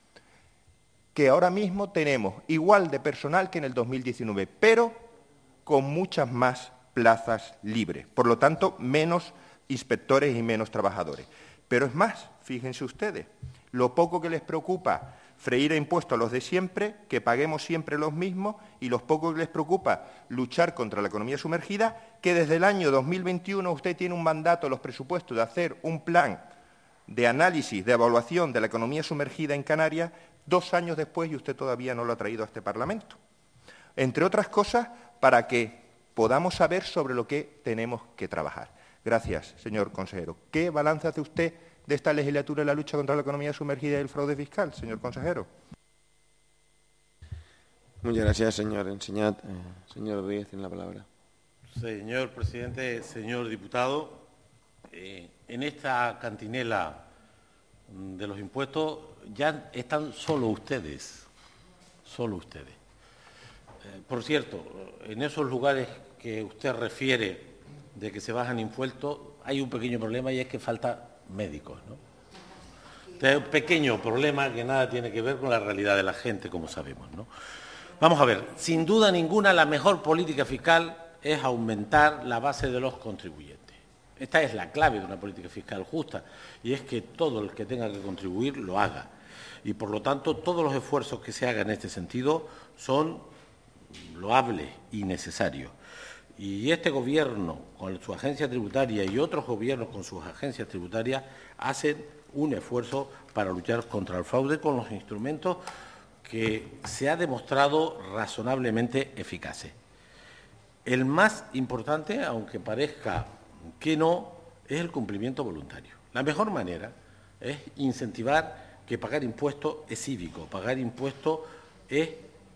que ahora mismo tenemos igual de personal que en el 2019, pero con muchas más plazas libres. Por lo tanto, menos inspectores y menos trabajadores. Pero es más, fíjense ustedes, lo poco que les preocupa freír a impuestos a los de siempre, que paguemos siempre los mismos, y los poco que les preocupa luchar contra la economía sumergida, que desde el año 2021 usted tiene un mandato en los presupuestos de hacer un plan de análisis, de evaluación de la economía sumergida en Canarias, 2 años después, y usted todavía no lo ha traído a este Parlamento. Entre otras cosas, para que podamos saber sobre lo que tenemos que trabajar. Gracias, señor consejero. ¿Qué balance hace usted de esta legislatura en la lucha contra la economía sumergida y el fraude fiscal, señor consejero? Muchas gracias, señor Enseñat. Señor Rodríguez, tiene la palabra. Señor presidente, señor diputado, en esta cantinela de los impuestos ya están solo ustedes. Por cierto, en esos lugares que usted refiere de que se bajan impuestos, hay un pequeño problema, y es que falta médicos, ¿no? Este es un pequeño problema que nada tiene que ver con la realidad de la gente, como sabemos, ¿no? Vamos a ver, sin duda ninguna, la mejor política fiscal es aumentar la base de los contribuyentes. Esta es la clave de una política fiscal justa, y es que todo el que tenga que contribuir lo haga. Y, por lo tanto, todos los esfuerzos que se hagan en este sentido son loables y necesarios. Y este Gobierno, con su agencia tributaria, y otros gobiernos con sus agencias tributarias, hacen un esfuerzo para luchar contra el fraude con los instrumentos que se ha demostrado razonablemente eficaces. El más importante, aunque parezca que no, es el cumplimiento voluntario. La mejor manera es incentivar que pagar impuestos es cívico, pagar impuestos es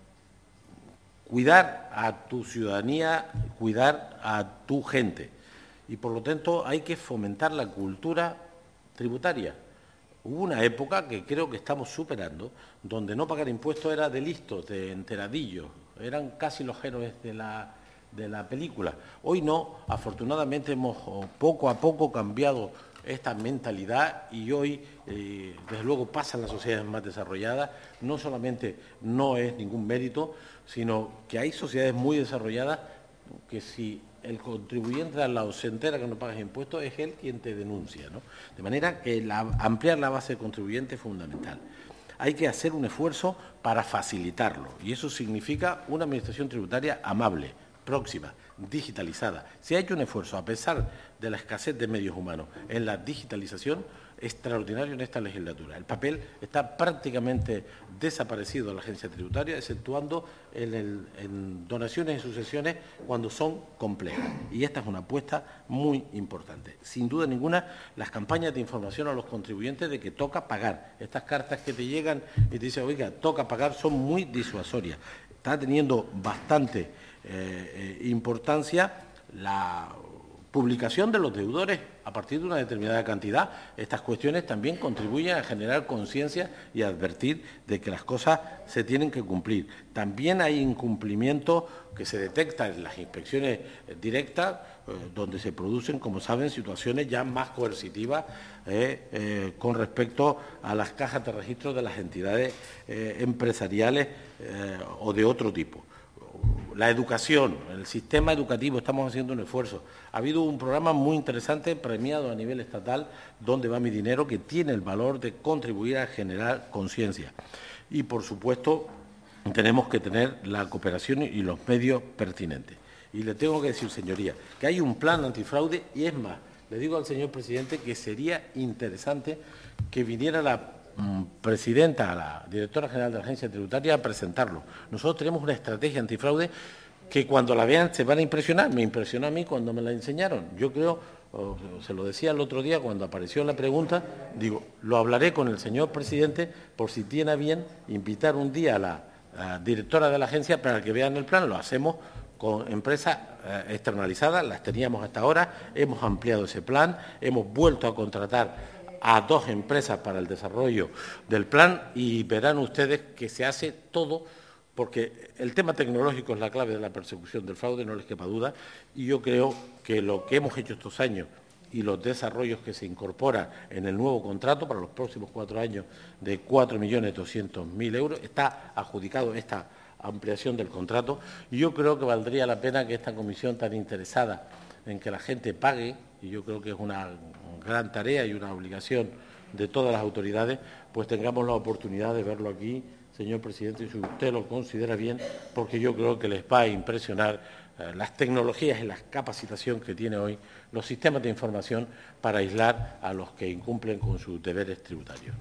cuidar a tu ciudadanía, cuidar a tu gente. Y por lo tanto hay que fomentar la cultura tributaria. Hubo una época que creo que estamos superando, donde no pagar impuestos era de listos, de enteradillos, eran casi los héroes de la película. Hoy no, afortunadamente hemos poco a poco cambiado esta mentalidad y hoy, desde luego, pasa en las sociedades más desarrolladas. No solamente no es ningún mérito, sino que hay sociedades muy desarrolladas que si el contribuyente de al lado se entera que no pagas impuestos, es él quien te denuncia, ¿no? De manera que ampliar la base de contribuyente es fundamental. Hay que hacer un esfuerzo para facilitarlo y eso significa una administración tributaria amable, próxima, digitalizada. Se ha hecho un esfuerzo, a pesar de la escasez de medios humanos, en la digitalización extraordinario en esta legislatura. El papel está prácticamente desaparecido de la agencia tributaria, exceptuando en donaciones y sucesiones cuando son complejas. Y esta es una apuesta muy importante. Sin duda ninguna, las campañas de información a los contribuyentes de que toca pagar. Estas cartas que te llegan y te dicen, oiga, toca pagar, son muy disuasorias. Está teniendo bastante importancia la publicación de los deudores a partir de una determinada cantidad. Estas cuestiones también contribuyen a generar conciencia y a advertir de que las cosas se tienen que cumplir. También hay incumplimiento que se detecta en las inspecciones directas, donde se producen, como saben, situaciones ya más coercitivas con respecto a las cajas de registro de las entidades empresariales o de otro tipo. La educación, el sistema educativo, estamos haciendo un esfuerzo. Ha habido un programa muy interesante, premiado a nivel estatal, ¿Dónde va mi dinero?, que tiene el valor de contribuir a generar conciencia. Y, por supuesto, tenemos que tener la cooperación y los medios pertinentes. Y le tengo que decir, señoría, que hay un plan antifraude y, es más, le digo al señor presidente que sería interesante que viniera la presidenta, la directora general de la Agencia Tributaria, a presentarlo. Nosotros tenemos una estrategia antifraude que cuando la vean se van a impresionar. Me impresionó a mí cuando me la enseñaron. Yo creo, se lo decía el otro día cuando apareció la pregunta, digo, lo hablaré con el señor presidente por si tiene a bien invitar un día a la directora de la agencia para que vean el plan. Lo hacemos con empresas externalizadas, las teníamos hasta ahora, hemos ampliado ese plan, hemos vuelto a contratar a 2 empresas para el desarrollo del plan y verán ustedes que se hace todo, porque el tema tecnológico es la clave de la persecución del fraude, no les quepa duda, y yo creo que lo que hemos hecho estos años y los desarrollos que se incorporan en el nuevo contrato para los próximos 4 años de 4.200.000 euros, está adjudicado esta ampliación del contrato, y yo creo que valdría la pena que esta comisión tan interesada en que la gente pague, y yo creo que es una gran tarea y una obligación de todas las autoridades, pues tengamos la oportunidad de verlo aquí, señor presidente, si usted lo considera bien, porque yo creo que les va a impresionar las tecnologías y la capacitación que tiene hoy los sistemas de información para aislar a los que incumplen con sus deberes tributarios.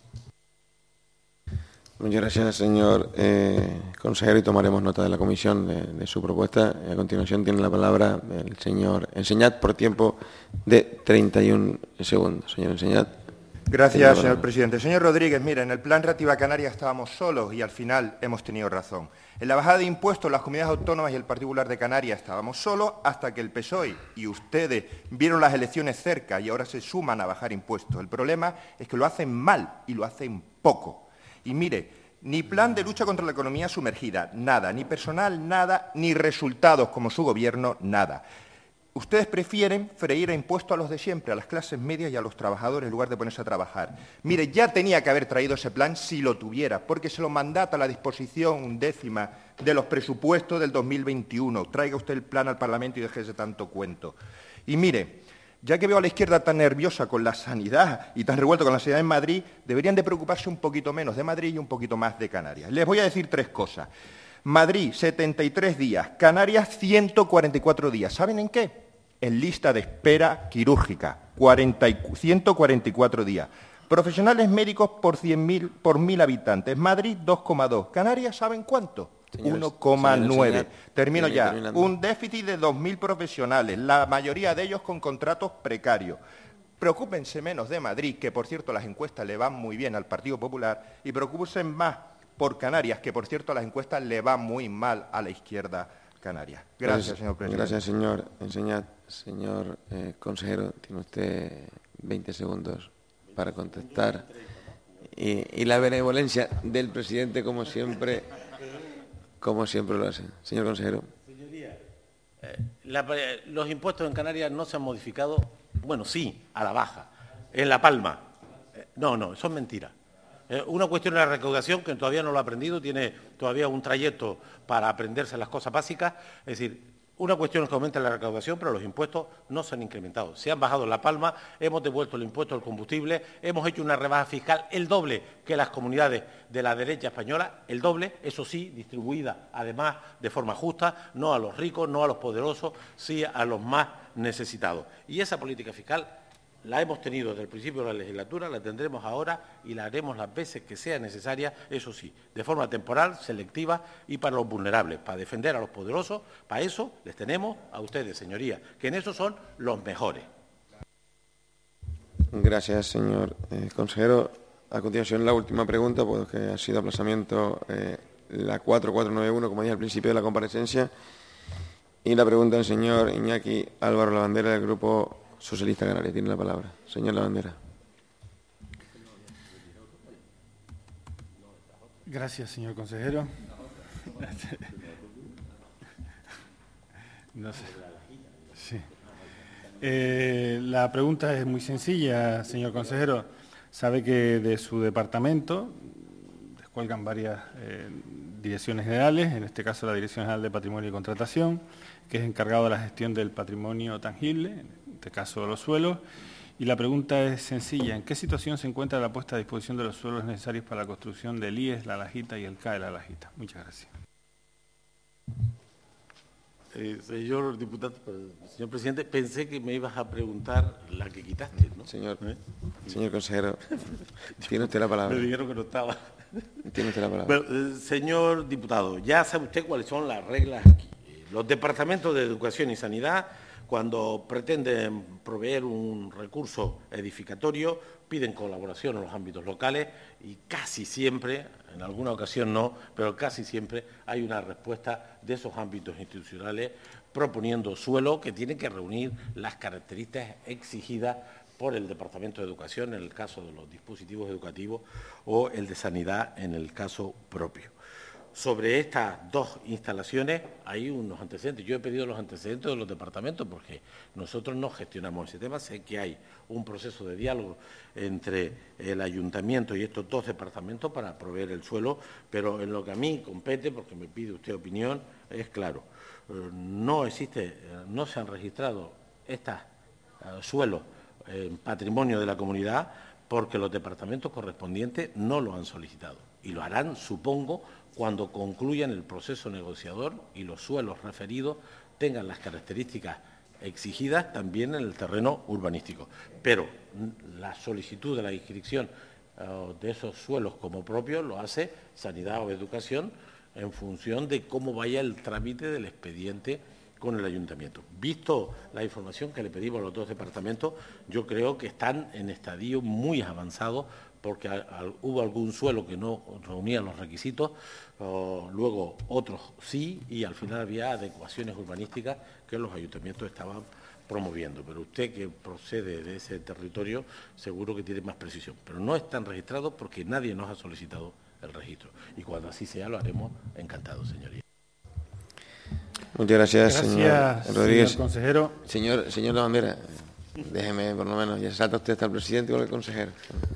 Muchas gracias, señor consejero, y tomaremos nota de la comisión de su propuesta. A continuación tiene la palabra el señor Enseñat por tiempo de 31 segundos. Señor Enseñat. Gracias, señor presidente. Señor Rodríguez, mire, en el plan Reactiva Canarias estábamos solos y al final hemos tenido razón. En la bajada de impuestos, las comunidades autónomas y el Partido Popular de Canarias estábamos solos hasta que el PSOE y ustedes vieron las elecciones cerca y ahora se suman a bajar impuestos. El problema es que lo hacen mal y lo hacen poco. Y mire, ni plan de lucha contra la economía sumergida, nada, ni personal, nada, ni resultados como su gobierno, nada. Ustedes prefieren freír a impuestos a los de siempre, a las clases medias y a los trabajadores, en lugar de ponerse a trabajar. Mire, ya tenía que haber traído ese plan si lo tuviera, porque se lo mandata a la disposición 10ª de los presupuestos del 2021. Traiga usted el plan al Parlamento y déjese tanto cuento. Y mire, ya que veo a la izquierda tan nerviosa con la sanidad y tan revuelto con la sanidad en Madrid, deberían de preocuparse un poquito menos de Madrid y un poquito más de Canarias. Les voy a decir 3 cosas. Madrid, 73 días. Canarias, 144 días. ¿Saben en qué? En lista de espera quirúrgica. 144 días. Profesionales médicos por 1.000 habitantes. Madrid, 2,2. Canarias, ¿saben cuánto? 1,9. Termino ya. Un déficit de 2.000 profesionales, la mayoría de ellos con contratos precarios. Preocúpense menos de Madrid, que por cierto las encuestas le van muy bien al Partido Popular, y preocúpense más por Canarias, que por cierto las encuestas le van muy mal a la izquierda canaria. Gracias, señor presidente. Gracias, señor Enseñat. Señor consejero, tiene usted 20 segundos para contestar. Y la benevolencia del presidente, como siempre lo hace. Señor consejero. Señoría, los impuestos en Canarias no se han modificado, bueno, sí, a la baja. En La Palma, no, eso es mentira. Una cuestión de la recaudación, que todavía no lo ha aprendido, tiene todavía un trayecto para aprenderse las cosas básicas. Es decir, una cuestión es que aumenta la recaudación, pero los impuestos no se han incrementado. Se han bajado en La Palma, hemos devuelto el impuesto al combustible, hemos hecho una rebaja fiscal el doble que las comunidades de la derecha española, el doble, eso sí, distribuida además de forma justa, no a los ricos, no a los poderosos, sí a los más necesitados. Y esa política fiscal la hemos tenido desde el principio de la legislatura, la tendremos ahora y la haremos las veces que sea necesaria, eso sí, de forma temporal, selectiva y para los vulnerables, para defender a los poderosos. Para eso les tenemos a ustedes, señorías, que en eso son los mejores. Gracias, señor consejero. A continuación, la última pregunta, porque ha sido aplazamiento la 4491, como dije al principio de la comparecencia, y la pregunta del señor Iñaki Álvaro Lavandera, del Grupo Socialista Canario. Tiene la palabra. Señor Lavandera. Gracias, señor consejero. No sé. Sí. La pregunta es muy sencilla, señor consejero. Sabe que de su departamento descuelgan varias direcciones generales, en este caso la Dirección General de Patrimonio y Contratación, que es encargado de la gestión del patrimonio tangible, en este caso de los suelos. Y la pregunta es sencilla: ¿en qué situación se encuentra la puesta a disposición de los suelos necesarios para la construcción del IES, La Lajita y el CAE La Lajita? Muchas gracias. Señor diputado, señor presidente, pensé que me ibas a preguntar la que quitaste, ¿no? Señor consejero, tiene usted la palabra. Me dijeron que no estaba. Tiene usted la palabra. Bueno, señor diputado, ya sabe usted cuáles son las reglas aquí. Los departamentos de Educación y Sanidad, cuando pretenden proveer un recurso edificatorio, piden colaboración en los ámbitos locales y casi siempre, en alguna ocasión no, pero casi siempre hay una respuesta de esos ámbitos institucionales proponiendo suelo que tiene que reunir las características exigidas por el Departamento de Educación en el caso de los dispositivos educativos o el de Sanidad en el caso propio. Sobre estas dos instalaciones hay unos antecedentes. Yo he pedido los antecedentes de los departamentos porque nosotros no gestionamos ese tema. Sé que hay un proceso de diálogo entre el ayuntamiento y estos dos departamentos para proveer el suelo, pero en lo que a mí compete, porque me pide usted opinión, es claro. No se han registrado estos suelos en patrimonio de la comunidad porque los departamentos correspondientes no lo han solicitado y lo harán, supongo, cuando concluyan el proceso negociador y los suelos referidos tengan las características exigidas también en el terreno urbanístico. Pero la solicitud de la inscripción de esos suelos como propios lo hace Sanidad o Educación en función de cómo vaya el trámite del expediente con el ayuntamiento. Visto la información que le pedimos a los dos departamentos, yo creo que están en estadio muy avanzado porque hubo algún suelo que no reunía los requisitos, luego otros sí, y al final había adecuaciones urbanísticas que los ayuntamientos estaban promoviendo. Pero usted, que procede de ese territorio, seguro que tiene más precisión. Pero no están registrados porque nadie nos ha solicitado el registro. Y cuando así sea, lo haremos encantado, señoría. Muchas gracias, señor Rodríguez. Señor consejero. Señor Lavandera, déjeme por lo menos, ya salta usted hasta el presidente con el consejero.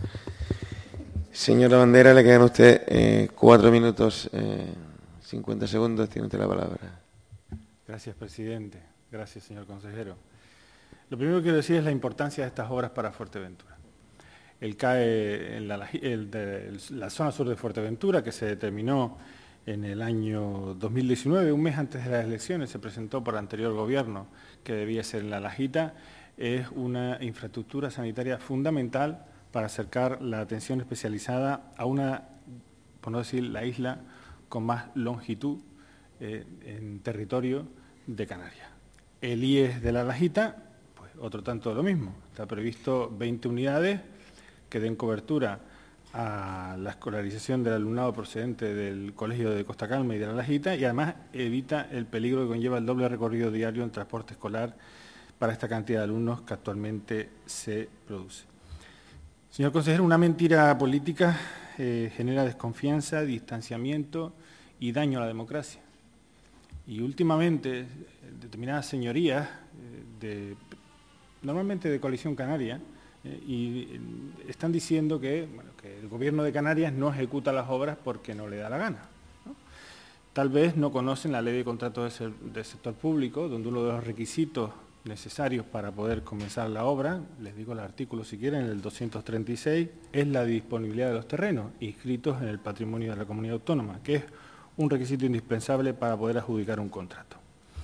Señor Lavandera, le quedan a usted 4 minutos 50 segundos, tiene usted la palabra. Gracias, presidente. Gracias, señor consejero. Lo primero que quiero decir es la importancia de estas obras para Fuerteventura. El CAE en la zona sur de Fuerteventura, que se determinó en el año 2019, un mes antes de las elecciones, se presentó por el anterior gobierno, que debía ser en La Lajita, es una infraestructura sanitaria fundamental para acercar la atención especializada a una, por no decir la isla con más longitud en territorio de Canarias. El IES de La Lajita, pues otro tanto de lo mismo. Está previsto 20 unidades que den cobertura a la escolarización del alumnado procedente del Colegio de Costa Calma y de La Lajita, y además evita el peligro que conlleva el doble recorrido diario en transporte escolar para esta cantidad de alumnos que actualmente se produce. Señor consejero, una mentira política genera desconfianza, distanciamiento y daño a la democracia. Y últimamente, determinadas señorías, normalmente de Coalición Canaria, están diciendo que el Gobierno de Canarias no ejecuta las obras porque no le da la gana, ¿no? Tal vez no conocen la Ley de Contratos del Sector Público, donde uno de los requisitos necesarios para poder comenzar la obra, les digo el artículo si quieren, el 236, es la disponibilidad de los terrenos inscritos en el patrimonio de la comunidad autónoma, que es un requisito indispensable para poder adjudicar un contrato.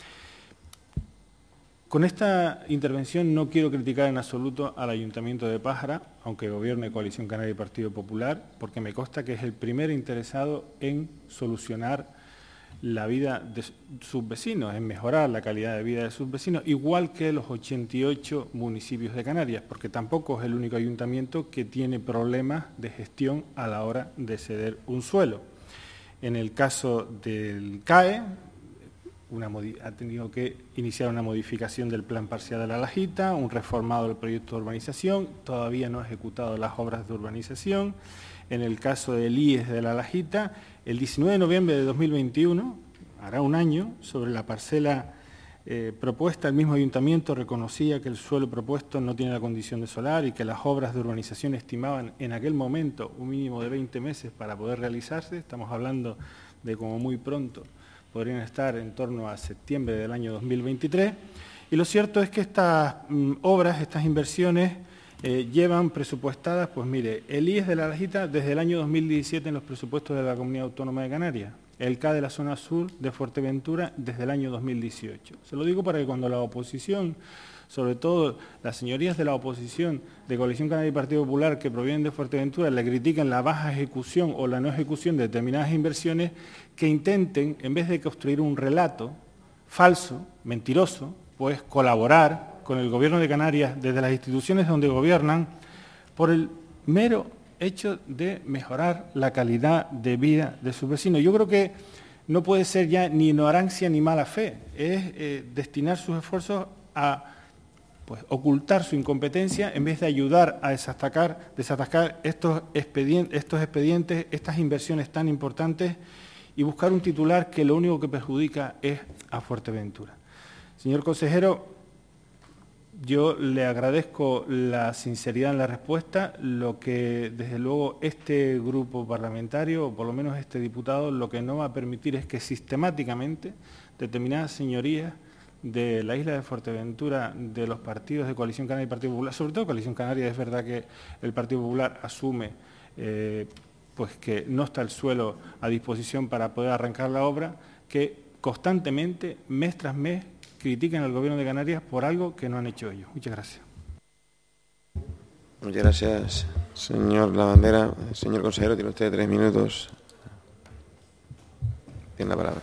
Con esta intervención no quiero criticar en absoluto al Ayuntamiento de Pájara, aunque gobierne Coalición Canaria y Partido Popular, porque me consta que es el primer interesado en solucionar la vida de sus vecinos, en mejorar la calidad de vida de sus vecinos, igual que los 88 municipios de Canarias, porque tampoco es el único ayuntamiento que tiene problemas de gestión a la hora de ceder un suelo. En el caso del CAE, ha tenido que iniciar una modificación del plan parcial de La Lajita, un reformado del proyecto de urbanización, todavía no ha ejecutado las obras de urbanización. En el caso del IES de La Lajita, el 19 de noviembre de 2021, hará un año, sobre la parcela propuesta, el mismo ayuntamiento reconocía que el suelo propuesto no tiene la condición de solar y que las obras de urbanización estimaban en aquel momento un mínimo de 20 meses para poder realizarse. Estamos hablando de como muy pronto podrían estar en torno a septiembre del año 2023, y lo cierto es que estas obras, estas inversiones, llevan presupuestadas, pues mire, el IES de La Lajita desde el año 2017 en los presupuestos de la Comunidad Autónoma de Canarias, el CA de la zona sur de Fuerteventura desde el año 2018. Se lo digo para que cuando la oposición, sobre todo las señorías de la oposición de Coalición Canaria y Partido Popular que provienen de Fuerteventura, le critican la baja ejecución o la no ejecución de determinadas inversiones, que intenten, en vez de construir un relato falso, mentiroso, pues colaborar con el Gobierno de Canarias desde las instituciones donde gobiernan por el mero hecho de mejorar la calidad de vida de sus vecinos. Yo creo que no puede ser ya ni ignorancia ni mala fe, es destinar sus esfuerzos a ocultar su incompetencia en vez de ayudar a desatascar estos expedientes, estas inversiones tan importantes, y buscar un titular que lo único que perjudica es a Fuerteventura. Señor consejero, yo le agradezco la sinceridad en la respuesta. Lo que, desde luego, este grupo parlamentario, o por lo menos este diputado, lo que no va a permitir es que sistemáticamente determinadas señorías de la isla de Fuerteventura, de los partidos de Coalición Canaria y Partido Popular, sobre todo Coalición Canaria, es verdad que el Partido Popular asume pues que no está el suelo a disposición para poder arrancar la obra, que constantemente, mes tras mes, critiquen al Gobierno de Canarias por algo que no han hecho ellos. Muchas gracias. Muchas gracias, señor Lavandera. Señor consejero, tiene usted 3 minutos. Tiene la palabra.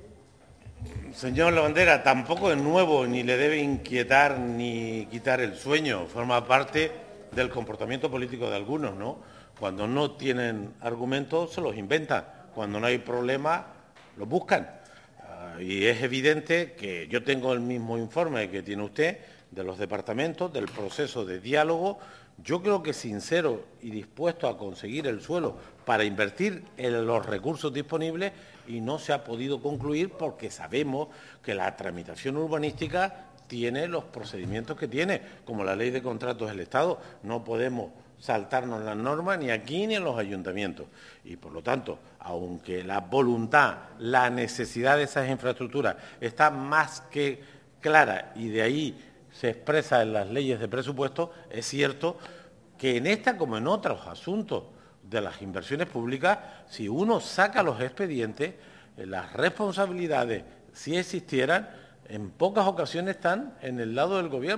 Señor Lavandera, tampoco es nuevo, ni le debe inquietar ni quitar el sueño. Forma parte del comportamiento político de algunos, ¿no? Cuando no tienen argumentos, se los inventan. Cuando no hay problema, los buscan. Y es evidente que yo tengo el mismo informe que tiene usted de los departamentos, del proceso de diálogo. Yo creo que sincero y dispuesto a conseguir el suelo para invertir en los recursos disponibles, y no se ha podido concluir porque sabemos que la tramitación urbanística tiene los procedimientos que tiene, como la Ley de Contratos del Estado. No podemos saltarnos las normas ni aquí ni en los ayuntamientos. Y, por lo tanto, aunque la voluntad, la necesidad de esas infraestructuras está más que clara y de ahí se expresa en las leyes de presupuesto, es cierto que en esta, como en otros asuntos de las inversiones públicas, si uno saca los expedientes, las responsabilidades, si existieran, en pocas ocasiones están en el lado del Gobierno,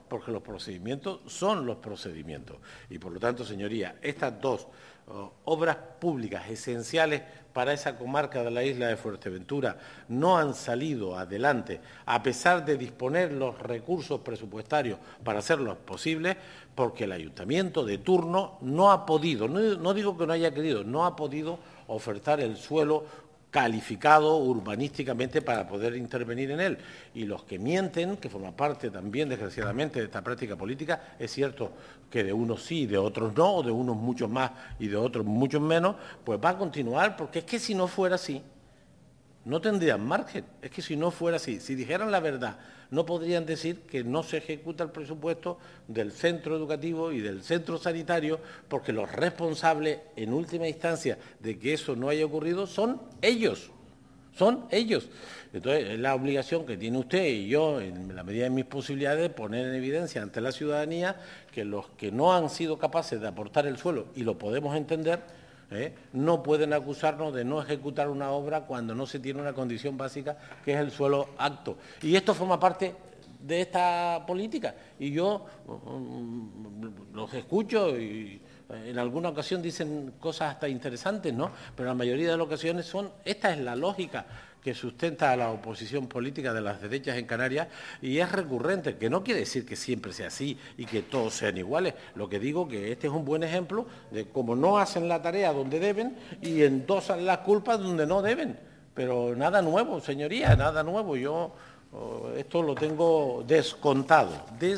porque los procedimientos son los procedimientos. Y por lo tanto, señoría, estas dos obras públicas esenciales para esa comarca de la isla de Fuerteventura no han salido adelante, a pesar de disponer los recursos presupuestarios para hacerlos posibles, porque el ayuntamiento de turno no ha podido, no digo que no haya querido, no ha podido ofertar el suelo calificado urbanísticamente para poder intervenir en él. Y los que mienten, que forman parte también, desgraciadamente, de esta práctica política, es cierto que de unos sí, de otros no, o de unos muchos más y de otros muchos menos, pues va a continuar, porque es que si no fuera así, no tendrían margen. Es que si no fuera así, si dijeran la verdad, no podrían decir que no se ejecuta el presupuesto del centro educativo y del centro sanitario, porque los responsables, en última instancia, de que eso no haya ocurrido, son ellos. Son ellos. Entonces, es la obligación que tiene usted y yo, en la medida de mis posibilidades, poner en evidencia ante la ciudadanía que los que no han sido capaces de aportar el suelo, y lo podemos entender, no pueden acusarnos de no ejecutar una obra cuando no se tiene una condición básica, que es el suelo apto. Y esto forma parte de esta política. Y yo los escucho y en alguna ocasión dicen cosas hasta interesantes, ¿no? Pero la mayoría de las ocasiones esta es la lógica que sustenta a la oposición política de las derechas en Canarias, y es recurrente, que no quiere decir que siempre sea así y que todos sean iguales. Lo que digo que este es un buen ejemplo de cómo no hacen la tarea donde deben y endosan las culpas donde no deben. Pero nada nuevo, señoría, nada nuevo. Yo esto lo tengo descontado.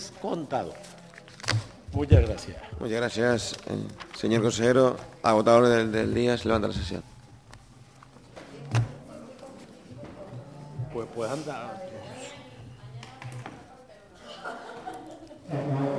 Muchas gracias. Muchas gracias, señor consejero. Agotador del día, se levanta la sesión. Pues anda.